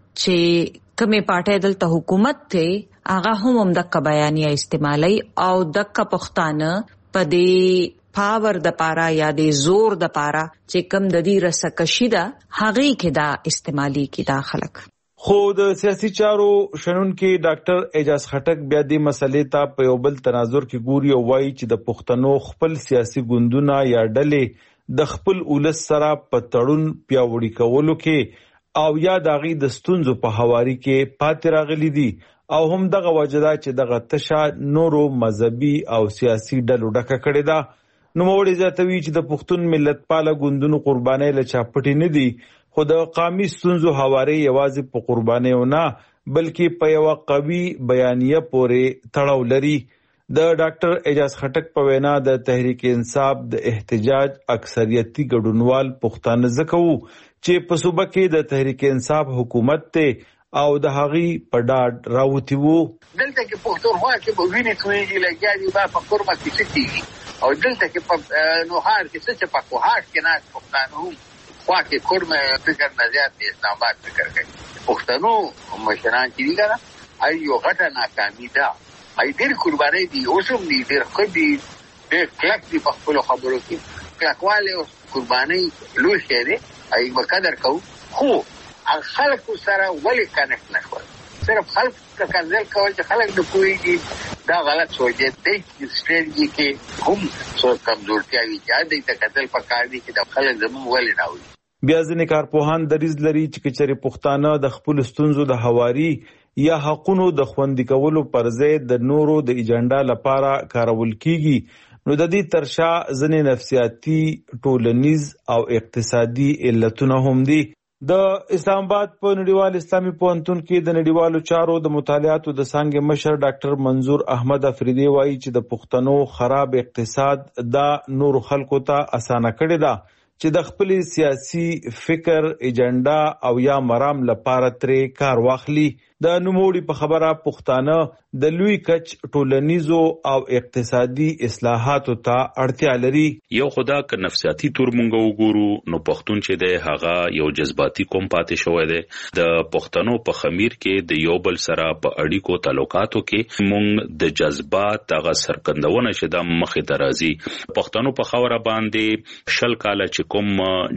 چې کومه پارټي دلته حکومت ته هغه هم هم د بیانیه استعمالي او د پښتانه په دې پاور د پارا یا د زور د پارا چې کم د دې رسکشي دا هغه کې دا استعمالي کې داخلك. خو د سیاسي چارو شنونکي ډاکټر اعجاز خټک بیا دې مسلې ته په یو بل تناظر کې ګوري او وایي چې د پښتنو خپل سیاسي ګوندونه یا ډلې د خپل ولس سره په تړون پیاوړي کولو کې او یا د هغې د ستونزو په هواري کې پاتې راغلي دي او هم دغه وجه ده چې دغه تشه نورو مذهبي او سیاسي ډلو ډکه کړې ده. نوموړي زیاتوي چې د پښتون ملتپاله ګوندونو قربانۍ له چاپټې نه دي، خو د قامي ستونزو هواري یوازې په قربانیو نه بلکې په یوه قوي بیانیه پورې تړاو لري. د ډاکټر اعجاز خټک په وینا د تحریک انصاف د احتجاج اکثریتي ګډونوال پښتانه ځکه وو چې په صوبه کې د تحریک انصاف حکومت ته او د هغې په ډاډ راوتي وو. دلته کې پښتونخوا کې به وینې تویېږي لګیا دي به په کورمه کې څه کېږي او دلته کې په نوهار کې څه چې په کوهاټ کې ناست پښتانه هم خوا کې کورمه فکر نه زیات د اسلام آباد فکر کوي. پښتنو مشران چې دي کنه ای یو غټه ناکامي ده، ای ډېر قربانۍ دي اوس هم دي، ډېر ښه دي، ډېر کلک دي په خپلو خبرو کې. کلکوالی او قربانۍ لوی شی دی، ای به قدر کوو. خو خلکو سره ولې کنیکټ نه شول؟ صرف خلک ته کنځل کول چې خلک نه پوهېږي دا غلط سوچ دی. دې سټرېټجي کې هم څو کمزورتیاوې چې دی ته کتل پکار دي چې د خلک زموږ ولې راوړي. بیا ځینې کارپوهان دریځ لري چې که چېرې پښتانه د خپلو ستونزو د هواري یا حقونو د خوندي کولو پر ځای د نورو د ایجنډا لپاره کارول کیږي نو د دې تر شا ځینې نفسیاتي، ټولنیز او اقتصادي علتونه هم دي. د اسلام آباد په نړیوال اسلامي پوهنتون کې د نړیوالو چارو د مطالعاتو د څانګې مشر ډاکټر منظور احمد افریدي وایي چې د پښتنو خراب اقتصاد دا نورو خلکو ته اسانه کړې ده چې د خپل سیاسي فکر، ایجنډا او یا مرام لپاره ترې کار واخلي. د نوموړي په خبره پښتانه د لوی کچ ټولنیزو او اقتصادي اصلاحاتو ته اړتیا لري. یو خدا که نفسیاتي تور مونږ وګورو نو پښتون چې دی هغه یو جذباتي قوم پاتې شوی دی. د پښتنو په خمیر کې د یو بل سره په اړیکو تعلقاتو کې مونږ د جذبات هغه سرګندونه چې د مخې ته راځي. پښتنو په خاوره باندې شل کاله چې کوم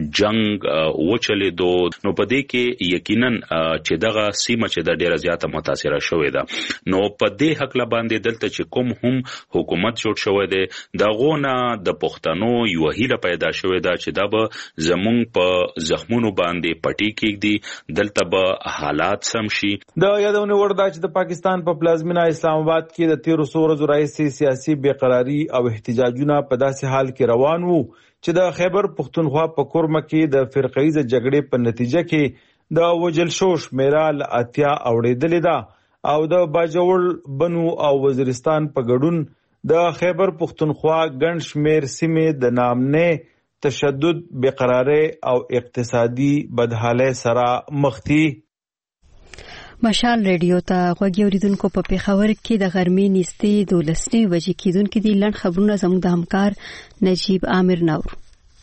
جنگ وچلېدو نو په دې کې یقینا چې دغه سیمه چې د ډیره زیاته متاثره شوې ده نو په په دې حق لا باندې دلته چې کوم هم حکومت جوړ شوی دی دغه د پښتنو یو هیله پیدا شوې ده چې دا به زمونږ په زخمونو باندې پټي کېږي دلته به حالات سم شي. د یادونه وردا چې د پاکستان په پلازمینه اسلام آباد کې د تیرو څو ورځو راهیسې سیاسي بېقراري او احتجاجونه په داسې حال کې روان وو چې د خیبر پښتونخوا په کورمه کې د فرقه‌ایزه جګړې په نتیجه کې د وجل شو شمیره له اتیا اوړېدلې ده او د باجوړ بنو او وزیرستان په ګډون د خیبر پښتونخوا ګڼ شمېر سیمې د نامنې تشدد بېقرارۍ او اقتصادي بدحالۍ سره مخ دي. مشال ریډیو ته غوږی اوریدونکو په پیښور کې د غرمې نږدې دولسنې بجې کېدونکي دي. لنډ خبرونه زموږ د همکار نجیب عامر نور.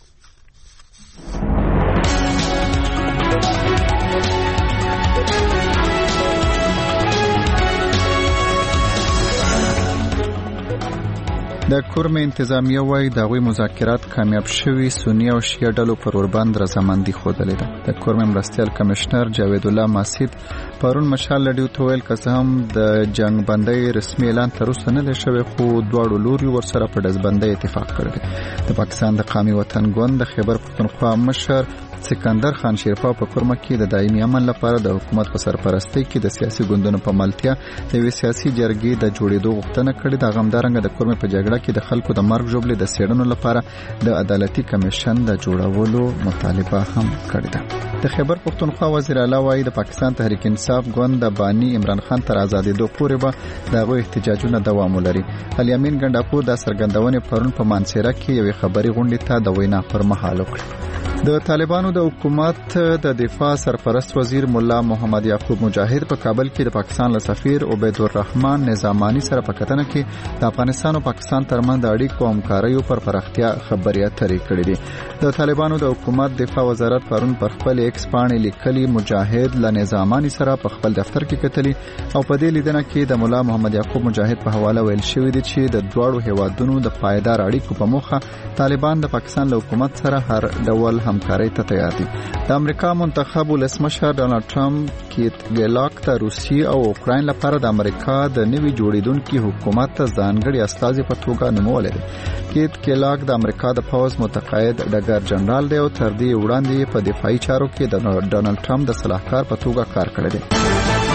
د کورم انتظامیه وایي د هغوی مذاکرات کامیاب شوي سنی او شیعه ډلو پر ورباند رضامندي ښودلې ده. د کورم مرستیال کمشنر جاوید الله ماسید پرون مشال لډیو ته ویل که څه هم د جنگ بندۍ رسمي اعلان تر اوسه نه دی شوی خو دواړو لوري ورسره په ډزبندۍ اتفاق کړی دی. د پاکستان د قومي وطن ګوند د خیبر پښتونخوا مشر سکندر خان شیرپا په کورمه کې د دایمي امن لپاره د حکومت په سرپرستۍ کې د سیاسي ګوندونو په ملتیا د یوې سیاسي جرګې د جوړېدو غوښتنه کړې ده. غمدارنګه د کورمې په جګړه کې د خلکو د مرګ ژوبلې د څېړنو لپاره د عدالتي کمیشن د جوړولو مطالبه هم کړې ده. د خیبر پښتونخوا وزیر اعلی وایي د پاکستان تحریک انصاف ګوند د بانی عمران خان تر آزادېدو پورې به د هغوی احتجاجونه دوام ولري. الیامین ګنډاپور د څرګندونې پرون په مانسیره کې یوې خبري غونډې ته د وینا پر مهال وکړه. د طالبانو د حکومت د دفاع سرپرست وزیر مولا محمد یعقوب مجاهد په کابل کې د پاکستان له سفیر عبید الرحمن نظامانی سره په کتنه کې د افغانستان او پاکستان ترمنځ د اړیکو او همکاریو پر پراختیا خبرې اترې کړې دي. د طالبانو د حکومت دفاع وزارت پرون پر خپل ایکس باندې لیکلي مجاهد له نظامانی سره په خپل دفتر کې کتلي او په دې لیدنه کې د مولا محمد یعقوب مجاهد په حواله ویل شوی دی چې د دواړو هیوادونو د پایدار اړیکو په موخه طالبان د پاکستان له حکومت سره هر ډول همکارۍ ته تیار دي. د امریکا منتخب ولسمشر ډونالد ټرمپ کیت ګلاک ته روسیې او اوکراین لپاره د امریکا د نوي جوړیدونکي حکومت ته ځانګړي استازي په توګه نومولې دي. کیت ګلاک د امریکا د پوز متقاعد ډګر جنرال دی او تر دې وړاندې په دفاعي چارو کې د ډونالد ټرمپ د صلاحکار په توګه کار کړی دی.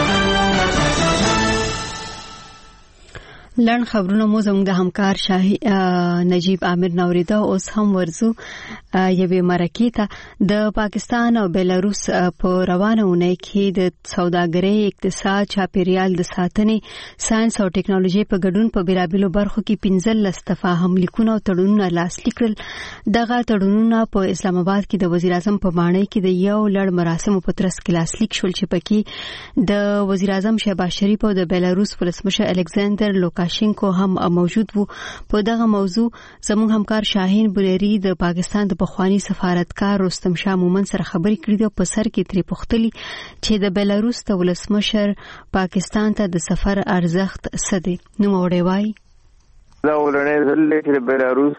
لړن خبرونه مو زموږ د همکار شاهي نجیب عامر نوریدا اوس هم ورزو یوې مرکې ته د پاکستان او بیلاروس په روانه اونۍ کې د سوداګرۍ اقتصاد چاپیریال د ساتنې ساينس او ټیکنالوژي په ګډون په بیلابیلو برخو کې پنځلس تفاهم لیکونه او تړونونه لاسلیک کړل. دغه تړونونه په اسلام آباد کې د وزیر اعظم په ماڼۍ کې د یو لړ مراسمو په ترڅ کې لاسلیک شول چې پکې د وزیر اعظم شهباز شریف او د بیلاروس ولسمشر الکساندر لوکاشینکو هم موجود وو. په دغه موضوع زموږ همکار شاهین بولیری د پاکستان د پخوانی سفارتکار رستم شاه مومن سره خبرې کړې دي او په سر کې ترې پوښتلي چې د بیلاروس د ولسمشر پاکستان ته د سفر ارزښت څه دی. نو موړی وایي دا ولنې ځل چې د بیلاروس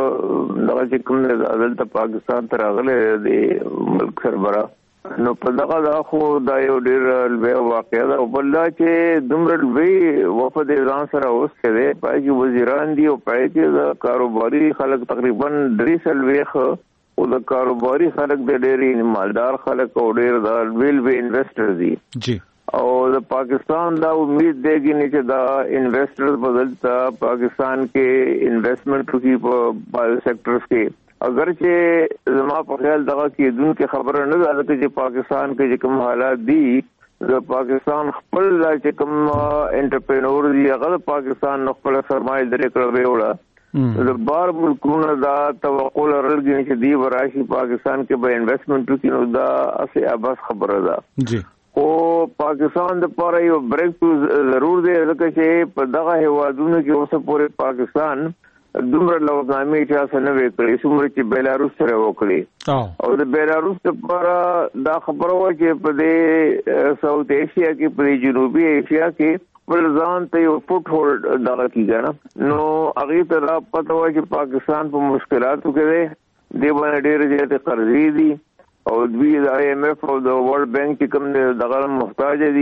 دغه چې کوم د عدالت پاکستان ته راغلی دی ملک سربراه نو په دغه دا خو دا یو ډېر لوی واقعه ده او بل دا چې دومره لوی وفد ځان سره اوس کې پای کې وزیران دي او پای کې د کاروباري خلک تقریبا درې سلويخ او د کاروباري خلک د ډېری مالدار خلک او ډېر د ویل وی انویسټر دي جی او د پاکستان دا امید دی چې دا انویسټر بدلتا پاکستان کې انویسټمنٹ کی په بایو سیکټرز کې اگر چې زما په خیال دغه کې دن کې خبره نه ده چې پاکستان کې کوم حالات دي د پاکستان خپل چې کوم انټرپرینور دي هغه پاکستان خپل سرمایه درې کړو وړه د بار ملکونو دا توقع لرل چې دی وراشي پاکستان کې به انویسټمنٹ کینو دا اسه اباس خبره ده جی او پاکستان د پاره یو بریک ټو ضرور دی ځکه چې په دغه هیوادونو کې اوسه پورې پاکستان دومره لوزنامې چې څنګه وکړي څومره چې بیلاروس سره وکړي او د بیلاروس لپاره دا خبره و چې په دې ساوث ایشیا کې په جنوبي ایشیا کې بل ځان ته یو فوټ هولډ دغه کیږي نو هغه ته را پته و چې پاکستان په مشکلاتو کې دی دی باندې ډېر زیات قرضې دي او دوی د آی ایم ایف او د ورلد بانک کوم دغه محتاج دي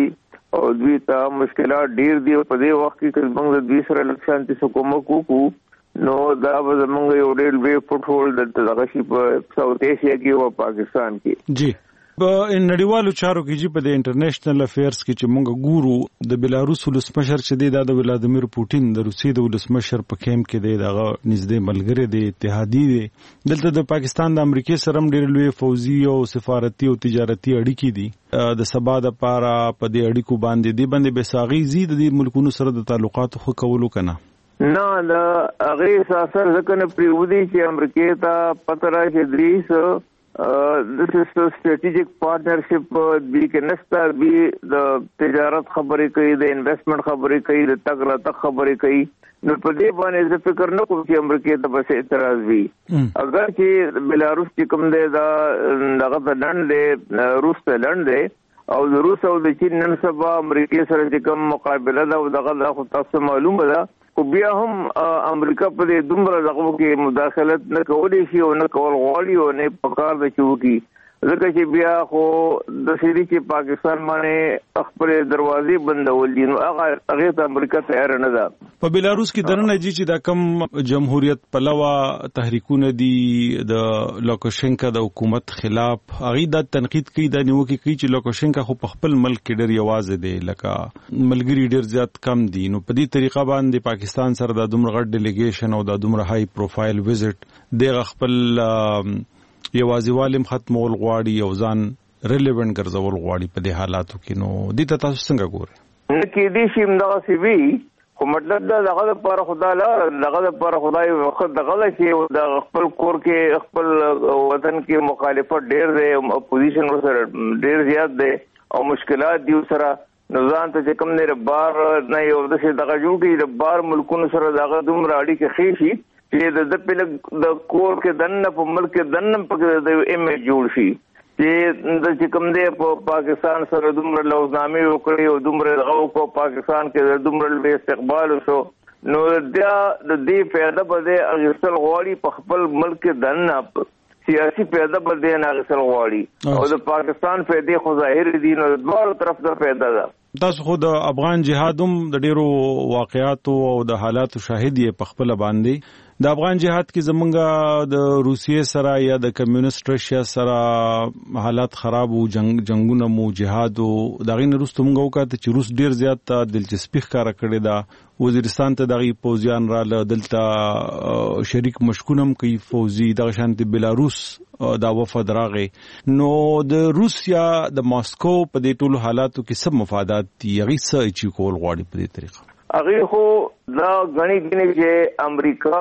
او دوی ته مشکلات ډیر دي. په دې وخت کې موږ د دوی سره لکشانتي حکومت وکړو نو دا به زمونږ یو ډېر لوی فوټ هولډ دلته دغه شي په ساوث ایشیا کې او پاکستان کې. جی په نړیوالو چارو کې چې په د انټرنیشنل افیرز کې چې موږ ګورو د بلاروس ولسمشر چې دی د ولادیمیر پوتین د روسیې د ولسمشر په کیمپ کې دی دغه نږدې ملګری دی اتحادی دی. دلته د پاکستان د امریکای سره هم ډېر لوی فوزي او سفارتي او تجارتي اړیکې دي د سبا د پاره په دې اړیکو باندې دی باندې بساغي زید د ملکونو سره د تعلقاتو خو کولو کنه نه دا هغه اساسا ځکه نه پریودي چې امریکا ته پته راشي دریس د ستراتیجیک پارټنرشپ د کنستا بي د تجارت خبرې کوي د انویسټمنټ خبرې کوي د تګ راتګ خبرې کوي نو په دې باندې زه فکر نه کوم چې امریکا ته بس اعتراض وي. اگر چې بلاروس چې کوم دی دا دغه د لند دی روس ته لند دی او د روس او د چین نن سبا امریکا سره چې کوم مقابله ده او دغه د خو تاسو معلومه ده خو بیا هم امریکا په دې دومره دغه کې مداخلت نه کولی شي او نه کول غواړي او نه پکار د چوکي ځکه چې بیا خو د سری چې پاکستان باندې خپل دروازې بندول دي نو هغه هغه ته امریکا تیار نه ده. په بلاروس کې درنه جی چې د کم جمهوریت پلوه تحریکونه دي د لوکاشینکا د حکومت خلاف هغه د تنقید کوي د نیوکه کوي چې لوکاشینکا خو په خپل ملک کې ډېر یوازې دی لکه ملګری ډېر زیات کم دي نو په دې طریقه باندې پاکستان سره د دومره غټ ډیلیګیشن او د دومره های پروفایل وزټ د خپل یوازې والم ختمول غواړي او ځان ریلیونت ګرځول غواړي په دې حالاتو کې نو دې ته تاسو څنګه ګورئ؟ نه کې دې شي مدغه سی وی خو مطلب دا دغه لپاره خدای لا دغه لپاره خدای وخت دغه چې د خپل کور کې خپل وطن کې مخالفت ډېر دی اپوزیشن سره ډېر زیات دی او مشکلات دی سره نظام ته کوم نه بار نه یو د څه دغه جوړ کې د بار ملکونو سره دغه دومره اړیکې خېشي چې د پله د کور کې دنه په ملک دنه په د ایمیج جوړ شي چې د چې کوم دی په پاکستان سره دومره لوزنامې وکړي او دومره دغه په پاکستان کې دومره به استقبال وشو نو دا د دې پیدا به د اغسل غواړي په خپل ملک دنه سیاسي پیدا به د اغسل غواړي او د پاکستان پیدا خو ظاهر دي نو د دوه طرف د پیدا ده. تاسو خو د افغان جهاد هم د ډیرو واقعاتو او د حالاتو شاهد یې په خپل باندې د افغان جهاد کې زمونږ د روسیې سره یا د کمیونست رشیا سره حالات خراب او جنگ جنگونه مو جهاد او دغه نرسته مونږ وکړه چې روس ډیر زیات دلچسپي ښکارا کړې ده وزیرستان ته دغه پوزیان را دلته شریک مشکونم کوي فوزي دغه شانت بلاروس دا وفد راغې نو د روسیا د ماسکو په دې ټولو حالاتو کې سب مفادات دي هغه څه چې کول غواړي په دې طریقه هغه خو دا غني غني چې امریکا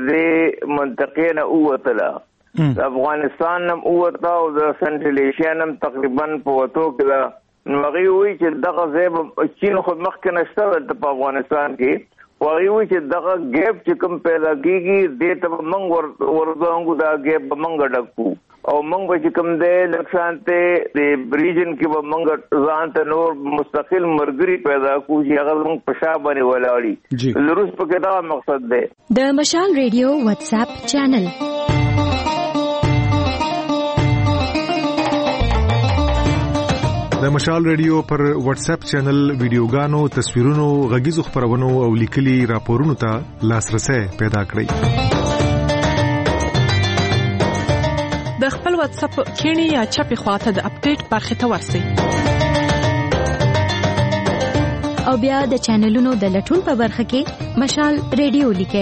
د منطقې نه اوتله د افغانستان نم اوته او د سنټرل ایشیا نم تقریبا په وته کې نو هغه وی چې دغه ځای چین خو مخکې نشته په افغانستان کې وایي چې دغه ګیپ چې کوم پیدا کیږي د ته موږ ورغونګو دا ګیپ موږ ډکو او موږ چې کوم د لکشانته د ریجن کې به موږ ځان ته نور مستقل مرګري پیدا کوو چې هغه موږ په شا باندې ولاړی ضرورت پکې دا مقصد دی. د مشال ریډیو واتس اپ چینل د مشال ریډیو پر واتس اپ چینل ویډیوګانو تصویرونو غږیزو خبرونو او لیکلي راپورونو ته لاسرسي پیدا کړئ. د خپل واتس اپ کینی یا چپی خواته د اپډیټ برخه ته ورسئ او بیا د چینلونو د لټون په برخه کې مشال ریډیو لیکئ.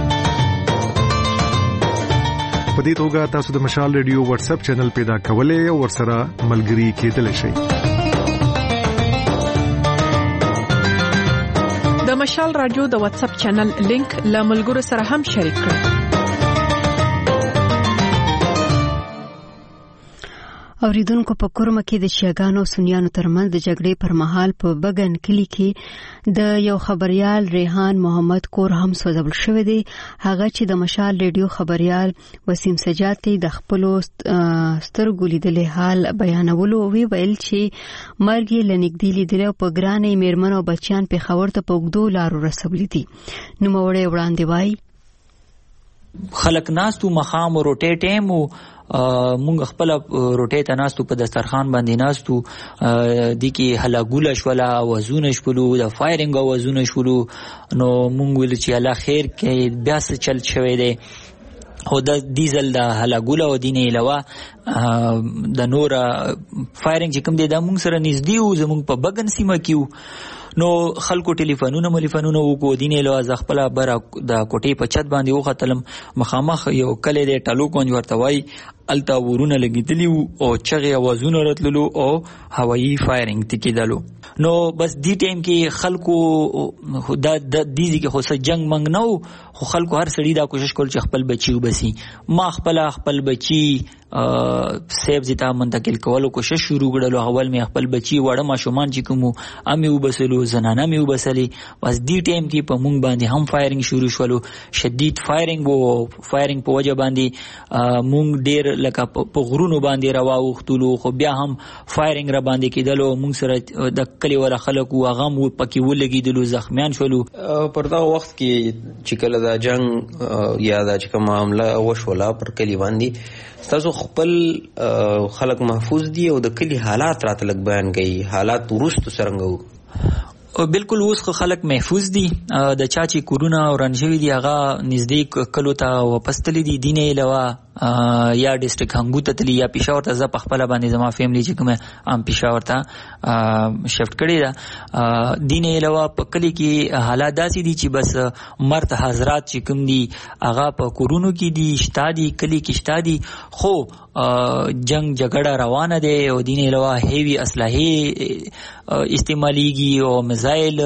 په دې توګه تاسو د مشال ریډیو واتس اپ چینل پیدا کولای او ورسره ملګري کېدلی شئ. د مشال رادیو د واتس اپ چینل لینک له ملګرو سره هم شریک کړئ. اوریدونکو په کورمه کې د شیعاګانو او سنیانو ترمنځ د جګړې پر مهال په بګن کلی کې د یو خبريال ریحان محمد کور هم سوځول شوی دی. هغه چې د مشال ریډیو خبريال وسیم سجاتی د خپل سترګو لیدلې حال بیانولو وی ویل چې مرګ یې لنګدي لیدل او په ګرانې میرمن او بچیان په خبر ته پوګدو لارو رسولې دي. نو موړې وړاندې وای خلک ناستو مخام روټې ټیمو مونږ خپل روټي ته ناستو په دسترخوان باندې ناستو د کې هلاګوله شولا وزونه شولو د فایرینګ وزونه شولو نو مونږ ویل چې الله خیر کې بیا څه چل شوی دی خو د ډیزل د هلاګوله او دینه علاوه د نور فایرینګ چې کوم دی دا مونږ سره نږدې وو زمونږ په بګن سیمه کې نو خلکو ټلیفونونه ملیفونونه وکړو دینه علاوه ز خپل بر د کوټې په چت باندې وختلم مخامخ یو کله د ټالو کونج ورته وای التا ورونه لګیدلی او چغې اوازونه راتللو او هوایی فایرینګ تکیدلو نو بس دی ټیم کې خلکو د دې کې خو څه جنگ منګ نو خو خلکو هر سړي دا کوشش کول چې خپل بچي وبسي ما خپل خپل بچي سیب زیتا منتقل کولو کوشش شروع کړلو اول می خپل بچي وړه ما شومان چې کوم امي وبسلو زنانه می وبسلې بس دی ټیم کې په مونږ باندې هم فایرینګ شروع شولو شدید فایرینګ وو فایرینګ په وجه باندې مونږ ډیر لکه په غرونو باندې روا وختلو خو بیا هم فایرینګ را باندې کېدلو مونږ سره د کلی ولا خلکو هغه مو پکې ولګیدلو زخمیان شولو پر دا وخت کې چې کله دا جنگ یا دا چې کوم معاملې وشولا پر کلی باندې تاسو خپل خلک محفوظ دي او د کلی حالات راته لګ بیان کړي حالات ورستو څنګه بالکل اوس خلک محفوظ دي د چا چې کورونا ورنځوي دي هغه نږدې کلو ته واپس تللی دي دینه علاوه یا ډیسټریکټ هنګو ته تللی یا پېښور ته ز په خپل باندې زما فیملی چې کومه ام پېښور ته شفت کړی دا دینه علاوه په کلی کې حالات داسې دي چې بس مرد حضرات چې کوم دي هغه په کورونو کې دي شتا دي کلی کې شتا دي خو جنگ جګړه روانه ده او دینه علاوه هیوی اسلحه استعمالیږي او میزایل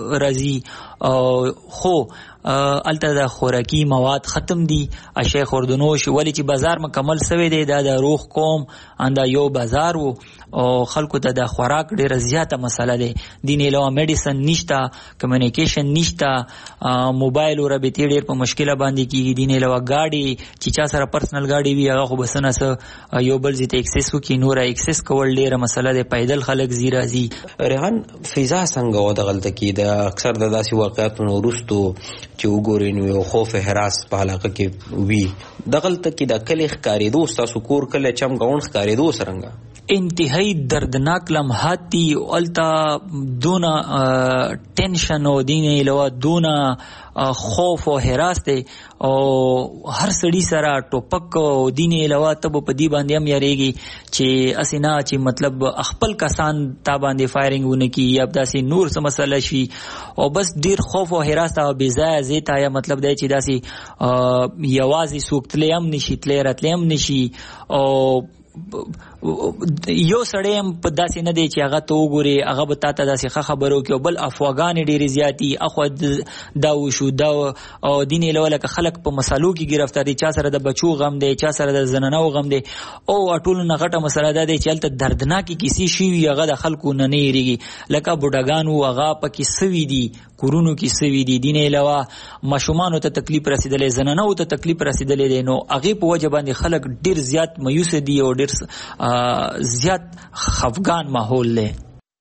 راځي خو الته د خوراکي مواد ختم دي اشیاء خوردنوش ولی چې بازار مکمل سوی دی دا د روغ قوم انده یو بازار وو او خلکو ته د خوراک ډیره زیاته مسله ده دین علاوه میډیسن نشته کمیونیکیشن نشته موبایل او رابطې ډیر په مشکله باندې کیږي دین علاوه گاډي چې چا سره پرسنل گاډي وي هغه خو بسنه سه یو بل زیته اکسس وکي نور اکسس کول ډیره مسله ده پیدل خلک زیرا زی ریحان فضا څنګه و د غلطه کی د اکثر د داسې واقعاتونو وروستو چې وګورئ نو خوف هراس په علاقه کې وی د غلطه کی د کلی ښکارېدو تاسو کور کله چم غون ښکارېدو سرنګ انتهایی دردناک لمحات دي التا دونا ټینشن او دین علاوه دونا خوف او هراس دی او هر سړی سره ټوپک او دین علاوه ته په دی باندې هم یریږي چې اسینا چې مطلب خپل کسان تا باندې فایرینګ ونه کی یا داسې نور څه مسله شي او بس ډیر خوف او هراس او بے ځای زیتا یا مطلب دی چې داسې یوازې سوکتلې هم نشي تلې راتلې هم نشي او یو سړی هم په داسې نه دی چې هغه ته وګوري هغه به تا ته داسې خبرو کې بل افواګانې ډېرې زیاتي اخوا دا وشو دا او دین علاوه لکه خلک په مسالو کې ګرفتار دي چا سره د بچو غم دی چا سره د زنانو غم دی او ټولو نه غټه مسله ده چې هلته دردناکې کیسې شوي هغه د خلکو نه نه هېرېږي لکه بوډاګانو هغه پکې سوي دي کورونو کې سوي دي دین علاوه ماشومانو ته تکلیف رسېدلی زنانو ته تکلیف رسېدلی دی نو هغې په وجه باندې خلک ډېر زیات مایوسه دي او ډېر زیات خفګان ماحول دی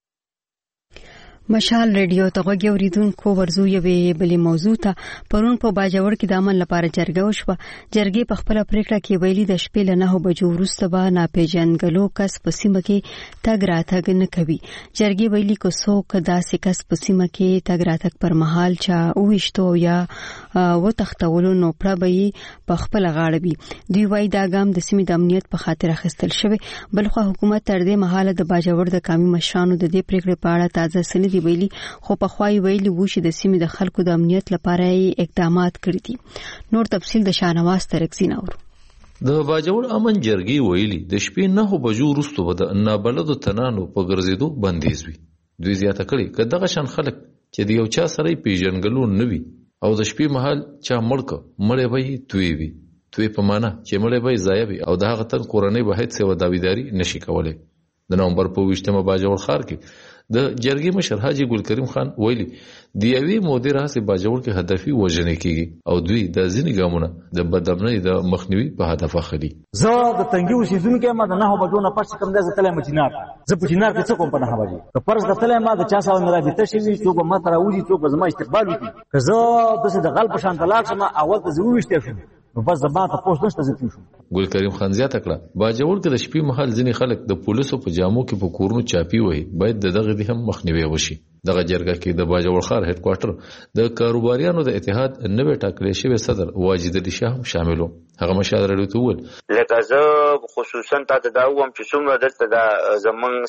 مشال ریډیو ته غوږی اوریدونکو ورزو یوې بلې موضوع ته پرون په باجوړ کې د عمل لپاره جرګه وشوه جرګې په خپل پریکړه کې ویلي د شپې له نهو بجو وروسته به ناپېژندګلو کس په سیمه کې تګ راتګ نه کوي جرګې ویلي که څوک داسې کس په سیمه کې تګ راتګ پر مهال چا وویشتو یا وتښتولو نو پړه به یې په خپله غاړه وي دوی وایي دا ګام د سیمې د امنیت په خاطر اخیستل شوی بلخوا حکومت تر دې مهاله د باجوړ د قومي مشرانو د دې پریکړې په اړه تازه سند ویلي خو په خوای ویلي وو چې د سیمې د خلکو د امنیت لپاره یې اقدامات کړی دي نور تفصیل د شاهنواز ترکزین اورو د باجوړ امن جرګې ویلي د شپې نه بجو وروسته به د نابلدو تنانو په ګرځېدو بندیز وي دوی زیاته کړي که دغه شان خلک چې د یو چا سره پیژنګلو نه وي او د شپې مهال چا مړک مړې به توی وي توی په معنا چې مړې به ضایع وي او د هغه تن کورنۍ به هیڅ څه داویداری نشي کولای د نومبر په ویشتمه باجوړ ښار کې د جرګې مشر حاجی ګل کریم خان ویلي د یوې مودې راهیسې باجوړ کې هدفي وژنې کېږي او دوی د ځینې ګامونه د بدامنۍ د مخنیوي په هدف اخلي زه د تنګي اوسېدونکی ما د نهو بجو نه پس کوم دی زه تللی یم چینار زه په چینار کې څه کوم په نهه بجې که فرض کړه تللی ما د چا سره مې رابطه شوي څوک به ما ته راوځي څوک به زما استقبال وکړي که زه داسې د غل په شان ته لاړ شم اول ته زه وویشتی شم نو بس زما ته پوښتنه نشته زه تیم شم. ګل کریم خان زیاته کړه باجوړ کې د شپې مهال ځینې خلک د پولیسو په جامو کې په کورونو چاپی وي باید دغه دي هم مخنیوي وشي. دغه جرګه کې د باجوړ ښار هډ کوارټر د کاروباریانو د اتحاد نوې ټاکلې شوی صدر واجد علي شاه هم شامل و. هغه مشاهده راډیو ته وویل لکه زه خصوصا ته دا وایم چې څومره دلته د زمونږ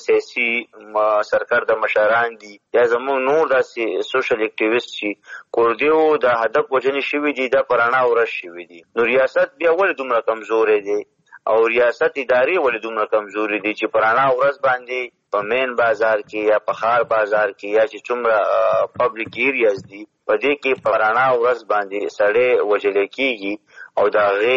سیاسي سرکار د مشران دي یا زمونږ نور داسې سوشل اکټیویسټ چې کوردیو د هدف وجنې شوي دي د پرانا ورش شوي دي. نو ریاست بیا ولې دومره کمزورې دي او ریاست ادارې ولې دومره کمزورې دي چې پرانا ورځ باندې په مین بازار کې یا په ښار بازار کې یا چې څومره پبلک ایریاز دي په دې کې پرانا ورځ باندې سړی وژل کېږي او دا غي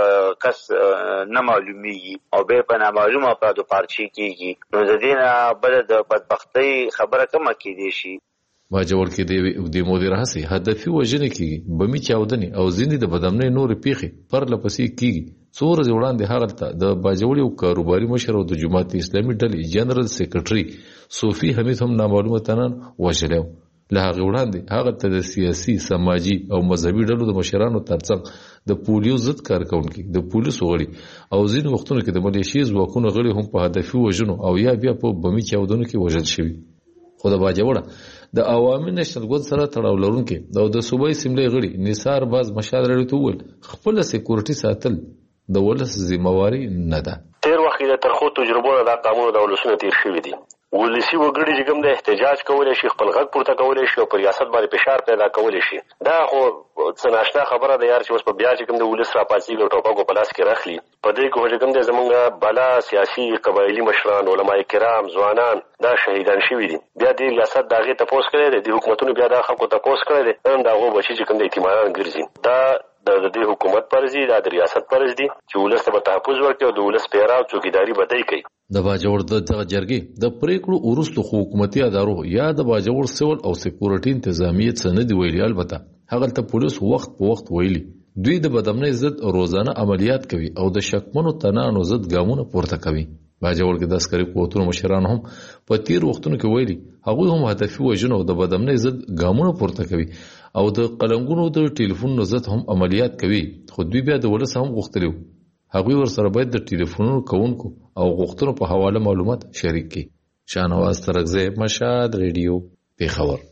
کس نه معلومیږي او به په نامعلومه افرادو پارچي کېږي. نو د دې نه بل د بدبختۍ خبره کومه کېدی شي. باجوړ کې د مدیر هسي هدفي وژنې کېږي بمي چاودنې او ځینې د بدامنۍ نور پیخي پر لپسې کېږي. څو ورځې وړاندې هغه ته د باجوړ یو کاروباري مشر او د جماعت اسلامي ډلې جنرال سیکرټري صوفي حمید هم نامعلومه تنان وژلی و. له هغه وړاندې هغه ته د سیاسي سماجي او مذهبي ډلو د مشرانو ترڅنګ د پولیو ضد کارکونکي د پولیسو غړي او ځینې وختونو کې د ملیشي ځواکونو غړي هم په هدفي وژنو او یا بیا په بمي چاودنو کې وژل شوي. خو د باجوړه د عوامي نېشنل ګوند سره تړاو لرونکي او د صوبایي اسمبلۍ غړي نثار باز مشاهده راډیو ته وویل خپله سکیورټي ساتل د ولس ذمہواري نه ده. تیر وخت د ترخو تجربو د قانون د ولسونو تیر شوي دي. ولسی وګړي چې کوم د احتجاج کولای شي خپل غږ پورته کولای شي او پر ریاست باندې فشار پیدا کولای شي. دا خو څه ناشنا خبره ده یار چې اوس په بیا چې کوم د ولس را پاتېږي او ټوپک په لاس کې راخلي په دې کې چې کوم د زمونږ بالا سیاسي قبایلی مشران علماء کرام ځوانان دا شهیدان شوي دي. بیا د ریاست د هغې تپوس کړی دی د حکومتونو بیا دا خلکو تپوس کړی دی نن د هغو بچي چې کوم د یتیمانان ګرځي. دا د دې حکومت فرض دي دا د ریاست فرض دي چې ولس ته به تحفظ ورکړي او د ولس پیرا او څوکیداري به دی کوي. د باجوړ د دغه جرګې د پریکړو وروسته خو حکومتي ادارو یا د باجوړ سیول او سکیورټي انتظامیه څه نه دی ویلي. البته هغه ته پولیس وخت په وخت ویلي دوی د بدامنۍ ضد روزانه عملیات کوي او د شکمنو تنانو ضد ګامونه پورته کوي. باجوړ کې د عسکري قوتونو مشران هم په تیر وختونو کې ویلي هغوی هم هدفي وژنو او د بدامنۍ ضد ګامونه پورته کوي او د قلنګونو د ټلیفونونو ضد هم عملیات کوي. خو دوی بیا د ولس هم غوښتلي هغوی ورسره باید د ټلیفونونو کوونکو او غوښتنو په حواله معلومات شریک کړي. شاهنواز ترکزی مشهد ریډیو پیښور.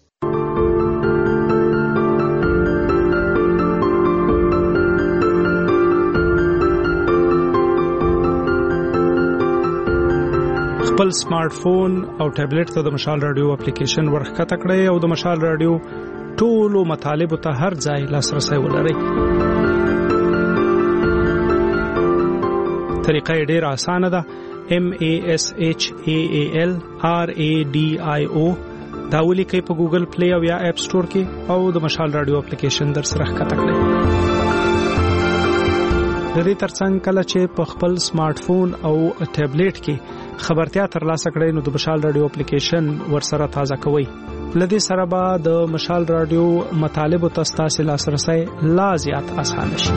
خپل سمارټ فون او ټابلیټ ته د مشال رادیو اپلیکیشن ورخته کړئ او د مشال رادیو ټولو مطالب ته هر ځای لاسرسي ولرئ. طریقه ډیره اسانه ده. M A S H A A L R A D I O دا ولیکئ په ګوګل پلی او یا اپ سٹور کې او د مشال رادیو اپلیکیشن در سره ښکته کړئ. د دې ترڅنګ کله چې په خپل سمارټ فون او ټابلیټ کې خبرتیا ترلاسه کړئ نو د مشال رادیو اپلیکیشن ورسره تازه کوئ. لدې سره به د مشال رادیو مطالب او تاسو لاسرسي لا زیات اسانه شي.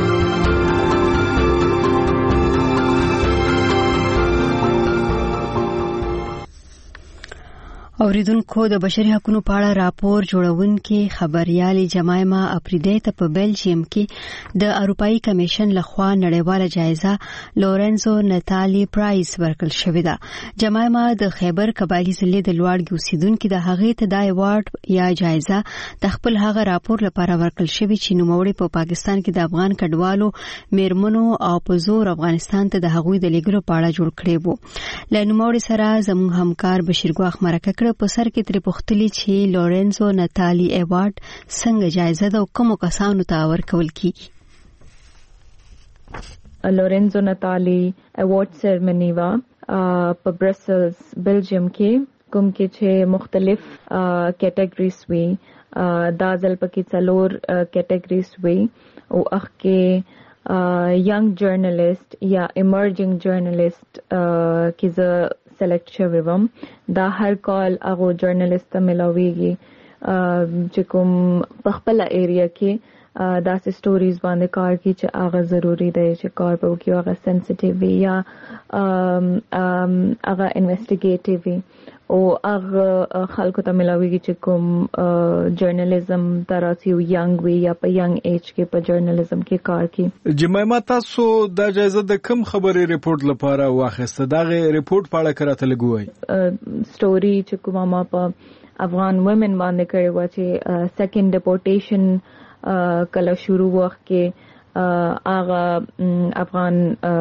اوریدونکو د بشري حقوقو په اړه راپور جوړونکي خبريالي جمایما اپریدي ته په بلجیم کې د اروپאי کمیشن لخوا نړیواله جایزه لورنزو ناتالي پرایز ورکړل شوې ده. جمایما د خیبر قبایلی ضلع د لوړګي اوسیدونکو د هغې ته د ایوارډ یا جایزه د خپل هغه راپور لپاره ورکړل شوې چې نوموړي په پاکستان کې د افغان کډوالو میرمنو او په زور افغانستان ته د هغوی د لیږلو په اړه جوړ کړی وو. له نوموړي سره زموږ همکار بشیر ګواخ مرکه په سر کې تر پختلی چې لورنزو ناتالي ایوارډ څنګه جایزه ده او کوم کسانو ته ورکول کیږي. لورنزو ناتالي ایوارډ سرمنی وا په برسلز بلجیم کې کوم کې چې مختلف کیټګریز وي دا ځل پکې څلور کیټګریز وي او اخ کې ینګ جرنالست یا ایمرجنګ جرنالست کې ز سلیکټ شوی وم. دا هر کال هغه جرنالست ته ملاويږي چې کوم په خپل ایریا کې داسې سټوریز باندې کار کوي چې هغه ضروری دی چې کار په کې هغه سنسټیو وي یا هغه انویسټیګیټیو او هغه خلکو ته ملاويږي چې کوم جرنالیزم تراسي او ینګ وي یا په ینګ ایج کې په جرنالیزم کې کار کوي. جمعه تاسو د جایزه د کم خبري ریپورت لپاره واخیسته دغه ریپورت په اړه کراته لګوي سټوري چې کومه ما په افغان وومن باندې کړی و چې سیکنډ ډیپورټیشن کله شروع وخت کې هغه افغان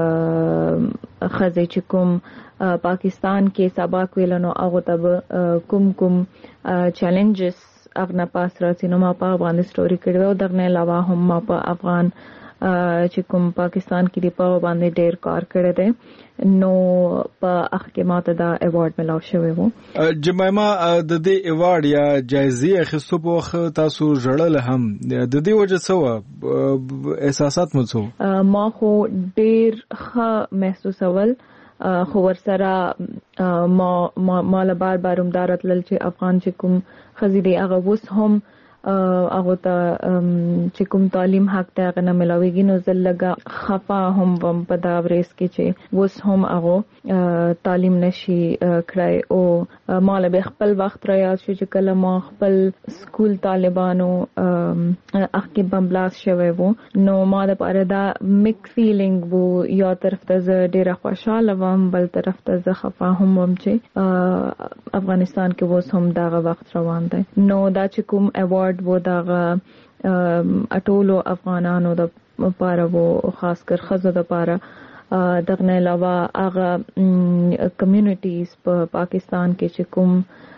خزې چې کوم پاکستان کې سبق ویلنو هغه ته کوم کوم چیلنجز افغان پاس راځي نو ما په باندې سټوري کړو دغه علاوه هم ما په افغان چې کوم پاکستان کې دی په باندې ډېر کار کړی دی نو په اخر ماته دا ایوارډ ملاو شوی وو. جمعه د دې ایوارډ یا جایزې اخیستو په وخت تاسو ژړل هم د دې وجه څه احساسات مو څه ما خو ډېر ښه محسوسول خو ورسره ما ما له بار بار همدارت لل چې افغان چې کوم خزیدي هغه وس هم هغه ته چې کوم تعلیم حق ته هغه نه ملاويږي نو زلګه خفا هم هم په دا ورس کې چې وس هم هغه تعلیم نشي کړای او مال به خپل وخت را یاد شو چې کله ما خپل سکول طالبانو اخکې بمبلاس شوی وو نو ما د پاره دا میک فیلینګ وو یو طرف ته زه ډیره خوشاله وم بل طرف ته زه خفا هم وم چې افغانستان کې وس هم دا وخت روان دی نو دا چې کوم ایوارډ و دغه اټولو افغانانو د لپاره وو خاص کر خزو د لپاره دغه علاوه هغه کمیونټیز په پاکستان کې چې کوم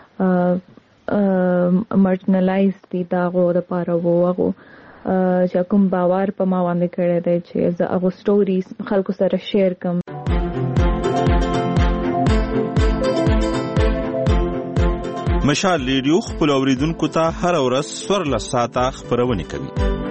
مارجنلایز دي دغه د لپاره وو هغه چې کوم باور په ما باندې کړی دی چې زه هغه سټوریز خلکو سره شیر کوم. مشال ریډیو خپل اوریدونکو ته هر ورځ سوړ ساعته خبرونه کوي.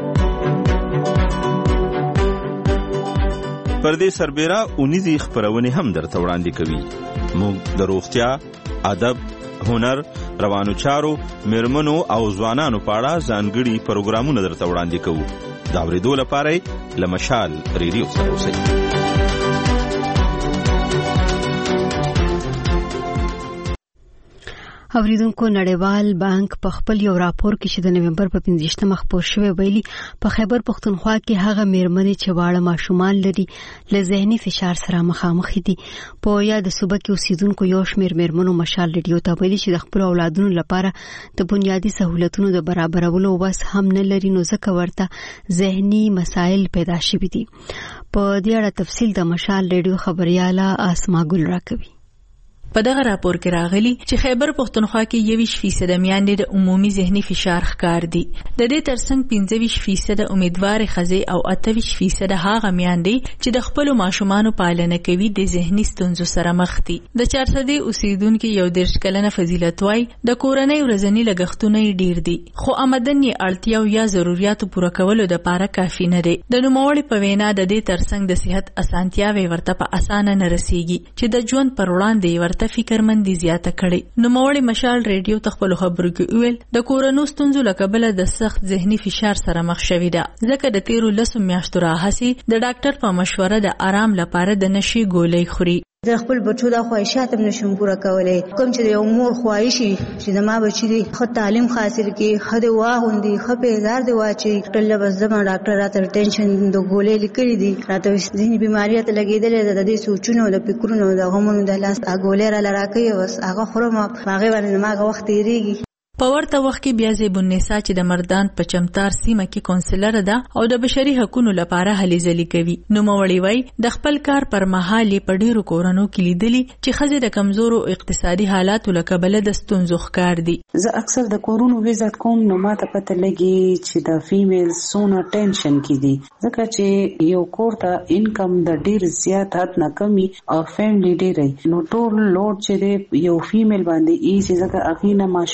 پردې سربېره اونیزي خبرونه هم درته وړاندې کوي. موږ د روغتیا، ادب، هنر، روانو چارو، میرمنو او ځوانانو په اړه ځانګړي پروګرامونه درته وړاندې کوو. دا اوریدو لپاره له مشال ریډیو سره اوسئ. اوریدونکو نړیوال بانک په خپل یو راپور کې چې د نومبر په پنځه خپور شوی ویلي په خیبر پښتونخوا کې هغه میرمنې چې واړه ماشومان لري له ذهني فشار سره مخامخ دي. په یا د صوبه کې اوسیدونکو یو شمېر میرمنو مشال ریډیو ته ویلي چې د خپل اولادونو لپاره د بنیادي سہولتونو د برابرولو وس هم نه لري نو ځکه ورته ذهني مسایل پیدا شوي دي. په دې اړه تفصیل د مشال ریډیو خبرياله اسما ګل راکوي. په دغه راپور کې راغلي چې خیبر پښتونخوا کې یویش فیصد میاندې د عمومي ذهني فشار ښکار دي. د دې ترڅنګ پنځه فیصد امیدوار خزې او اته فیصد هغه میاندې چې د خپل ماشومان پالنه کوي د ذهني ستونزو سره مخ دي. د چارسدې اوسیدونکو یو دیرش کلنه فضیلت وای د کورنۍ ورځنی لګښتونه ډیر دي خو آمدنی اړتیاو یا ضرورتو پوره کولو د لپاره کافي نه دي. د نوموړي په وینا د دې ترڅنګ د صحت اسانتیاوي ورته په اسانه نه رسیږي چې د ژوند پر وړاندې ورته فکرمندي زیاته کړي. نو موري مشال ریډیو ته خپل خبرو کې ویل د کورونو ستونزو لکبل د سخت ذهني فشار سره مخ شوې ده ځکه د تیرو لسو میاشتو راهسي د ډاکټر په مشوره د آرام لپاره د نشي ګولۍ خوري. د خپل بچو د خواهشات هم نشم پوره کولای کوم چې یو مور خواهشي چې د ما بچی دی خو تعلیم حاصل کړي خدای واغوندي خپې هزار دی واچي ټول بس زما ډاکټر راته ټینشن د ګولې لیکلي دي راته ځینې بیماریات لګیدلې د دې سوچونو د فکرونو د غمونو د لاس اګولې را لراکې وس هغه خورم هغه باندې ما وخت یریږي. په ورته وخت کې بیا زیب النساء چې د مردان په چمتار سیمه کې کونسلر ده او د بشري حقوقو لپاره هلي ځلي کوي. نو موري وای د خپل کار پر مهال په ډیرو کورونو کې لیدلي چې خزه د کمزورو اقتصادي حالات لکبل د ستونزو ښکار دي. زه اکثر د کورونو ویزټ کوم نو ماته پته لګي چې د فیمیل سونه ټینشن کې دي ځکه چې یو کور ته انکم د ډیر زیات حد نه کمی او فیملی ډیري نو ټول لوډ چې دی یو فیمیل باندې ای چې ځکه اغینه ماشومان دي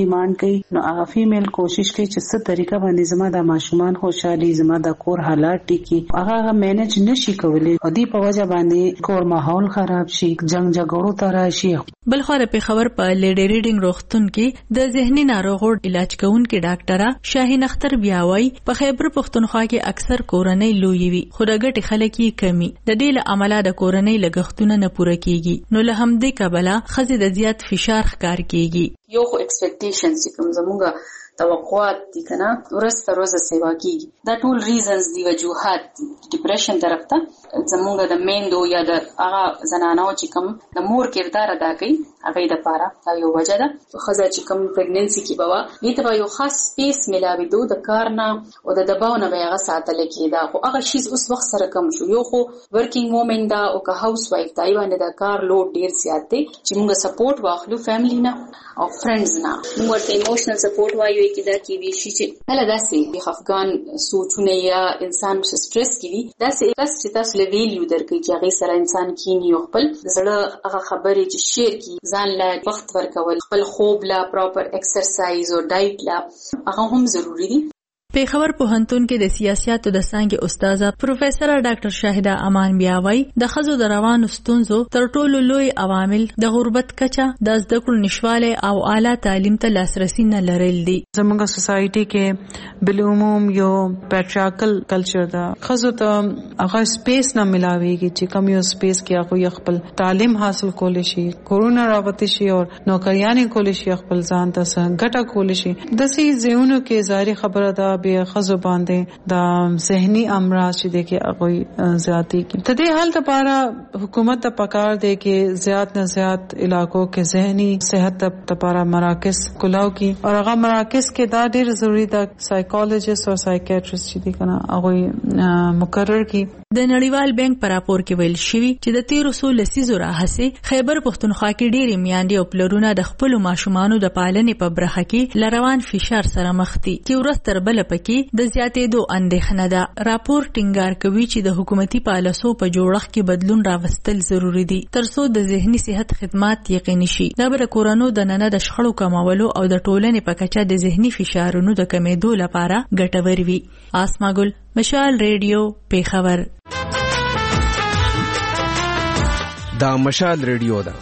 ډیماند کوي نو هغه فیمیل کوشش کوي چې څه طریقه باندې زما د ماشومان خوشحالي زما د کور حالات ټیکی هغه مینج نشي کولی او دی په وجه باندې کور ماحول خراب شي جنگ جګړو ته راشي. بل خو په خبر په لیډي ریډینګ روغتون کې د ذهني ناروغو علاج کوونکې ډاکټره شاهین اختر بیا وايي په خیبر پښتونخوا کې اکثر کورنۍ لوی وي خو د ګټې خلک یې کمی د دې له امله د کورنۍ لګښتونه نه پوره کیږي نو له همدې کبله ښځې د زیات فشار ښکار کیږي. یو خو ایکسپیکټیشنز چې کوم زموږ توقعات دي کنه ورځ تر ورځې سیوا کیږي دا ټول ریزنز دی وجوهات ډیپریشن طرف ته زموږ د میندو یا د هغه زنانو چې کوم د مور کردار ادا کوي هغه د پاره دا یو وجه ده. خزه چې کوم پریګننسي کې بوا دې ته یو خاص سپیس ملاوي دو د کار نه او د دباو نه به هغه ساتل کېدا خو هغه شیز اوس وخت سره کم شو. یو خو ورکینګ وومن دا او که هاوس وایف دا باندې د کار لوډ ډیر زیات دی چې موږ سپورټ واخلو فیملی نه او فرندز نه موږ ورته ایموشنل سپورټ وایو کې دا کې وی شي چې هله داسې د خفګان سوچونه یا انسان په سټرس کې وي داسې کس چې تاسو له ویلیو درکې چې هغه سره انسان کینی او خپل زړه هغه خبرې چې شیر کی ځان لا وخت ورکول خپل خوب لا پراپر ایکسرسایز او ډایټ لا هغه هم ضروری دي. په خبر پوهنتون کې د سیاستو د څانګې استاده پروفیسور ډاکټر شاهده امان بیا وايي د ښځو د روانو ستونزو تر ټولو لوی عوامل د غربت کچه د زده کړو نشواله او اعلی تعلیم ته لاسرسي نه لرل دي. زموږ سوسایټي کې بل عموم یو پیټریارکل کلچر دا ښځو ته هغه سپیس نه ملاويږي چې کوم یو سپیس کې هغه خپل تعلیم حاصل کول شي کورونا راوتی شي او نوکریانې کول شي خپل ځان ته څنګه کول شي د سې زيونو کې ظاهري خبره ده به خزو باندې د ذهني امراض چې د کې هغه زیاتی کی ته دې حال لپاره حکومت ته پکار دی کې زیات نه زیات علاقو کې ذهني صحت لپاره مراکز کلاو کی اور هغه مراکز کې دا ډیر ضروری ده سایکولوژیست او سایکیاټریست چې دي کنه هغه مقرر کی. د نړیوال بانک پر راپور کې ویل شوی چې د تیر سو لسیزو راهسه خیبر پښتونخوا کې ډېری میاندې او پلرونه د خپل ماشومانو د پالنې په برخه کې لروان فشار سره مخ دي چې ورځ تر بل پکې د زیاتېدو اندېښنه ده. راپور ټینګار کوي چې د حکومتي پالیسو په جوړښت کې بدلون راوستل ضروری دي ترڅو د ذهني صحت خدمات یقیني شي. دا به کورونو د ننه د شخړو کمولو او د ټولنې په کچه د ذهني فشارونو د کمېدو لپاره ګټور وي. آسما ګل، مشال ریډیو، پیښور. دا مشال ریډیو ده.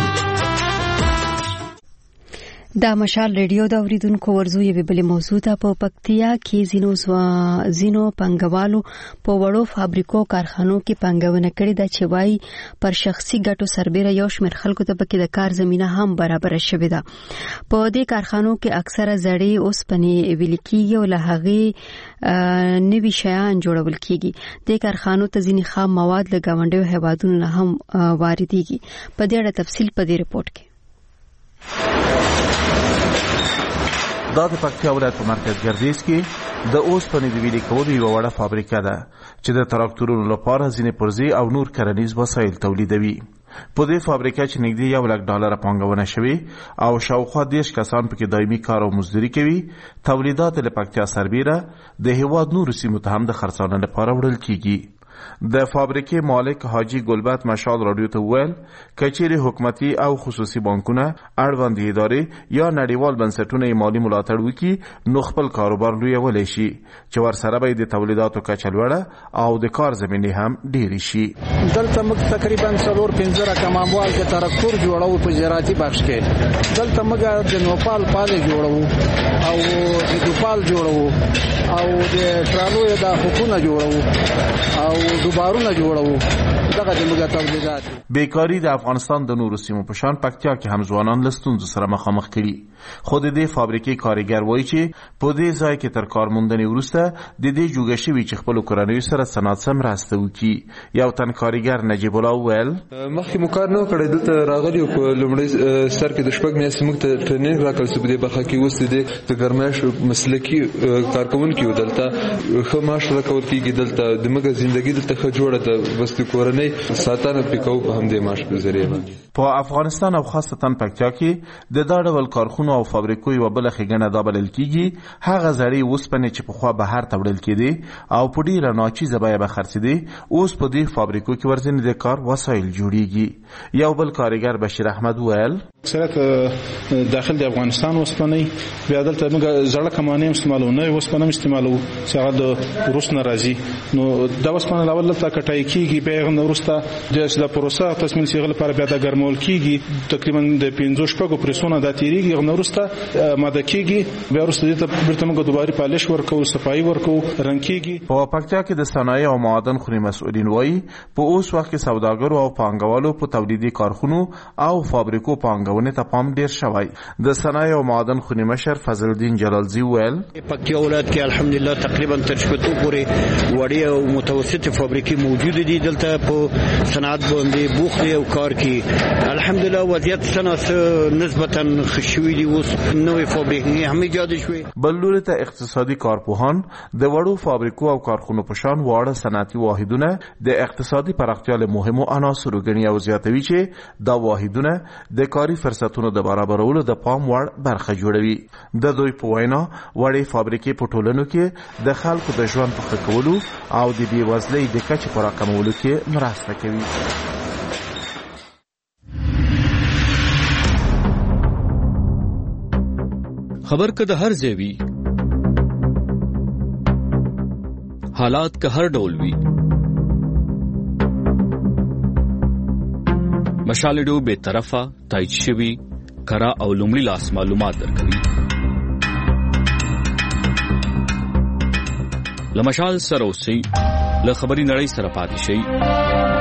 دا مشال ریډیو د اوریدونکو ورزو یوه بل موضوع ته په پکتیا کې زینو زوا زینو پنګوالو په وړو فابریکو کارخانو کې پنګونه کړې ده چې وايي پر شخصي ګټو سربېره یو شمېر خلکو ته پکې د کار زمينه هم برابر شوې ده. په دې کارخانو کې اکثره زړې اوسپنې ویل کېږي او له هغې نوي شیان جوړول کېږي. د کارخانو ته ځینې خام مواد له ګاونډیو هیوادونو نه هم واردېږي. په دې اړه تفصیل په دې رپورت کې. دا د پکتیا ولایت په مرکز ګردیز کې د اوسپنې د ویلې کولو یوه وړه فابریکه ده چې د تراکتورونو لپاره ځینې پرزې او نور کرنیز وسایل تولیدوي. په دې فابریکه چې نږدې یو لک ډالره پانګونه شوې او شاوخوا دېرش کسان پکې دایمي کار او مزدوري کوي، تولیدات له پکتیا سربېره د هېواد نورو سیمو ته هم د خرڅلاو لپاره وړل کېږي. د فابریکې مالک حاجی ګلبت مشال رادیو ته وویل کچېرې حکومتي او خصوصي بانکونه اړوندې ادارې یا نړیوال بنسټونه یې مالي ملاتړ وکړي نو خپل کاروبار لویولی شي چې ورسره به د تولیداتو کچه لوړه او د کار زمینې هم ډېرې شي. دلته موږ تقریبا څلور پنځه رقم اموال د تراکتور جوړو په زراعتي بخش کې. دلته موږ د نوپال پالې جوړو او د دوپال جوړو او د ټرالو د حکومت جوړو او دوبارونه جوړو. دغه د موږ تولیدات. بیکاری د افغانستان د نورو سیمو په شان پکتیا کې هم ځوانان له ستونزو سره مخامخ کړي. خو د دې فابریکې کارګر وایي چې په دې ځای کې تر کار موندنې وروسته د دې جوګه شوي چې خپلو کورنیو سره صنعت سم مرسته وکړي. یو تن کارګر نجیب الله وویل مخکې مو کار نه کړی، دلته راغلي او په لومړی سر کې د شپږ میاشتې موږ ته ټریننګ راکړل چې په دې برخه کې اوس د ګرمایش مسلکي کارکوونکي یو دلته ښه معاش راکول کېږي. دلته د موږ زندګي دلته ښه جوړه ده، بس د کورنۍ ساتنه پې کوو په همدې معاش په ذریعه باندې. په افغانستان او خاصتا پکتیا کې د دا ډول کارخونو او فابریکو یوه بله ښېګڼه دا بلل کېږي هغه زړې اوسپنې چې پخوا بهر ته وړل کېدې او په ډېره ناچیزه بیه به خرڅېدې اوس په دې فابریکو کې ورځنې د کار وسایل جوړیږي. یو بل کارګر بشیر احمد وویل اکثریت داخل د افغانستان اوسپنې بیا دلته موږ زړه کمانې هم استعمالوو نوې اوسپنه هم استعمالوو چې هغه د روس نه راځي نو دا اوسپنه لاول دلته کټای کېږي بیا هغه نه وروسته د پروسه تصمیم سیغه لپاره بیا د ګرمول کېږي تقریبا د پنځه شپږو پرسونه دا تیریږي هغه نه وروسته ماده کېږي بیا وروسته دې بیرته موږ دوباره پالش ورکوو صفایي ورکوو رنګ کېږي. په پکتیا کې د صنایع او معادن خونې مسؤلین وایي په اوس وخت کې سوداګرو او پانګوالو په تولیدي کارخونو او فابریکو پانګونې ته پام ډیر شوی. د صنایع او معادن خونې مشر فضل الدین جلالزی ویل پکتیا ولایت کې الحمدلله تقریبا تر شپږو پورې وړې او متوسطې فابریکې موجود دي دلته په صنعت باندې بوخت او کار کې الحمدلله وضعیت څنګه نسبتا خشوي دي اوس نوې فابریکې هم ایجاد شوې. بل لوري ته اقتصادي کارپوهان د وړو فابریکو او کارخونو په شان واړه صنعتي واحدونه د اقتصادي پراختیا له مهمو عناصرو ګڼي او زیاتوي چې دا واحدونه د کاري فرصتونو د برابرولو د پام وړ برخه جوړوي. د دوی په وینا وړې فابریکې په ټولنو کې د خلکو د ژوند په ښه کولو او د بېوزلۍ د کچې په راکمولو کې مرسته کوي. خبر که د هر ځای وي حالات که هر ډول وي مشال ډیو بے طرفه تایید شوي کرا او لومړي لاس معلومات درکوي. له مشال سره اوسئ له خبري نړۍ سره پاتې شئ.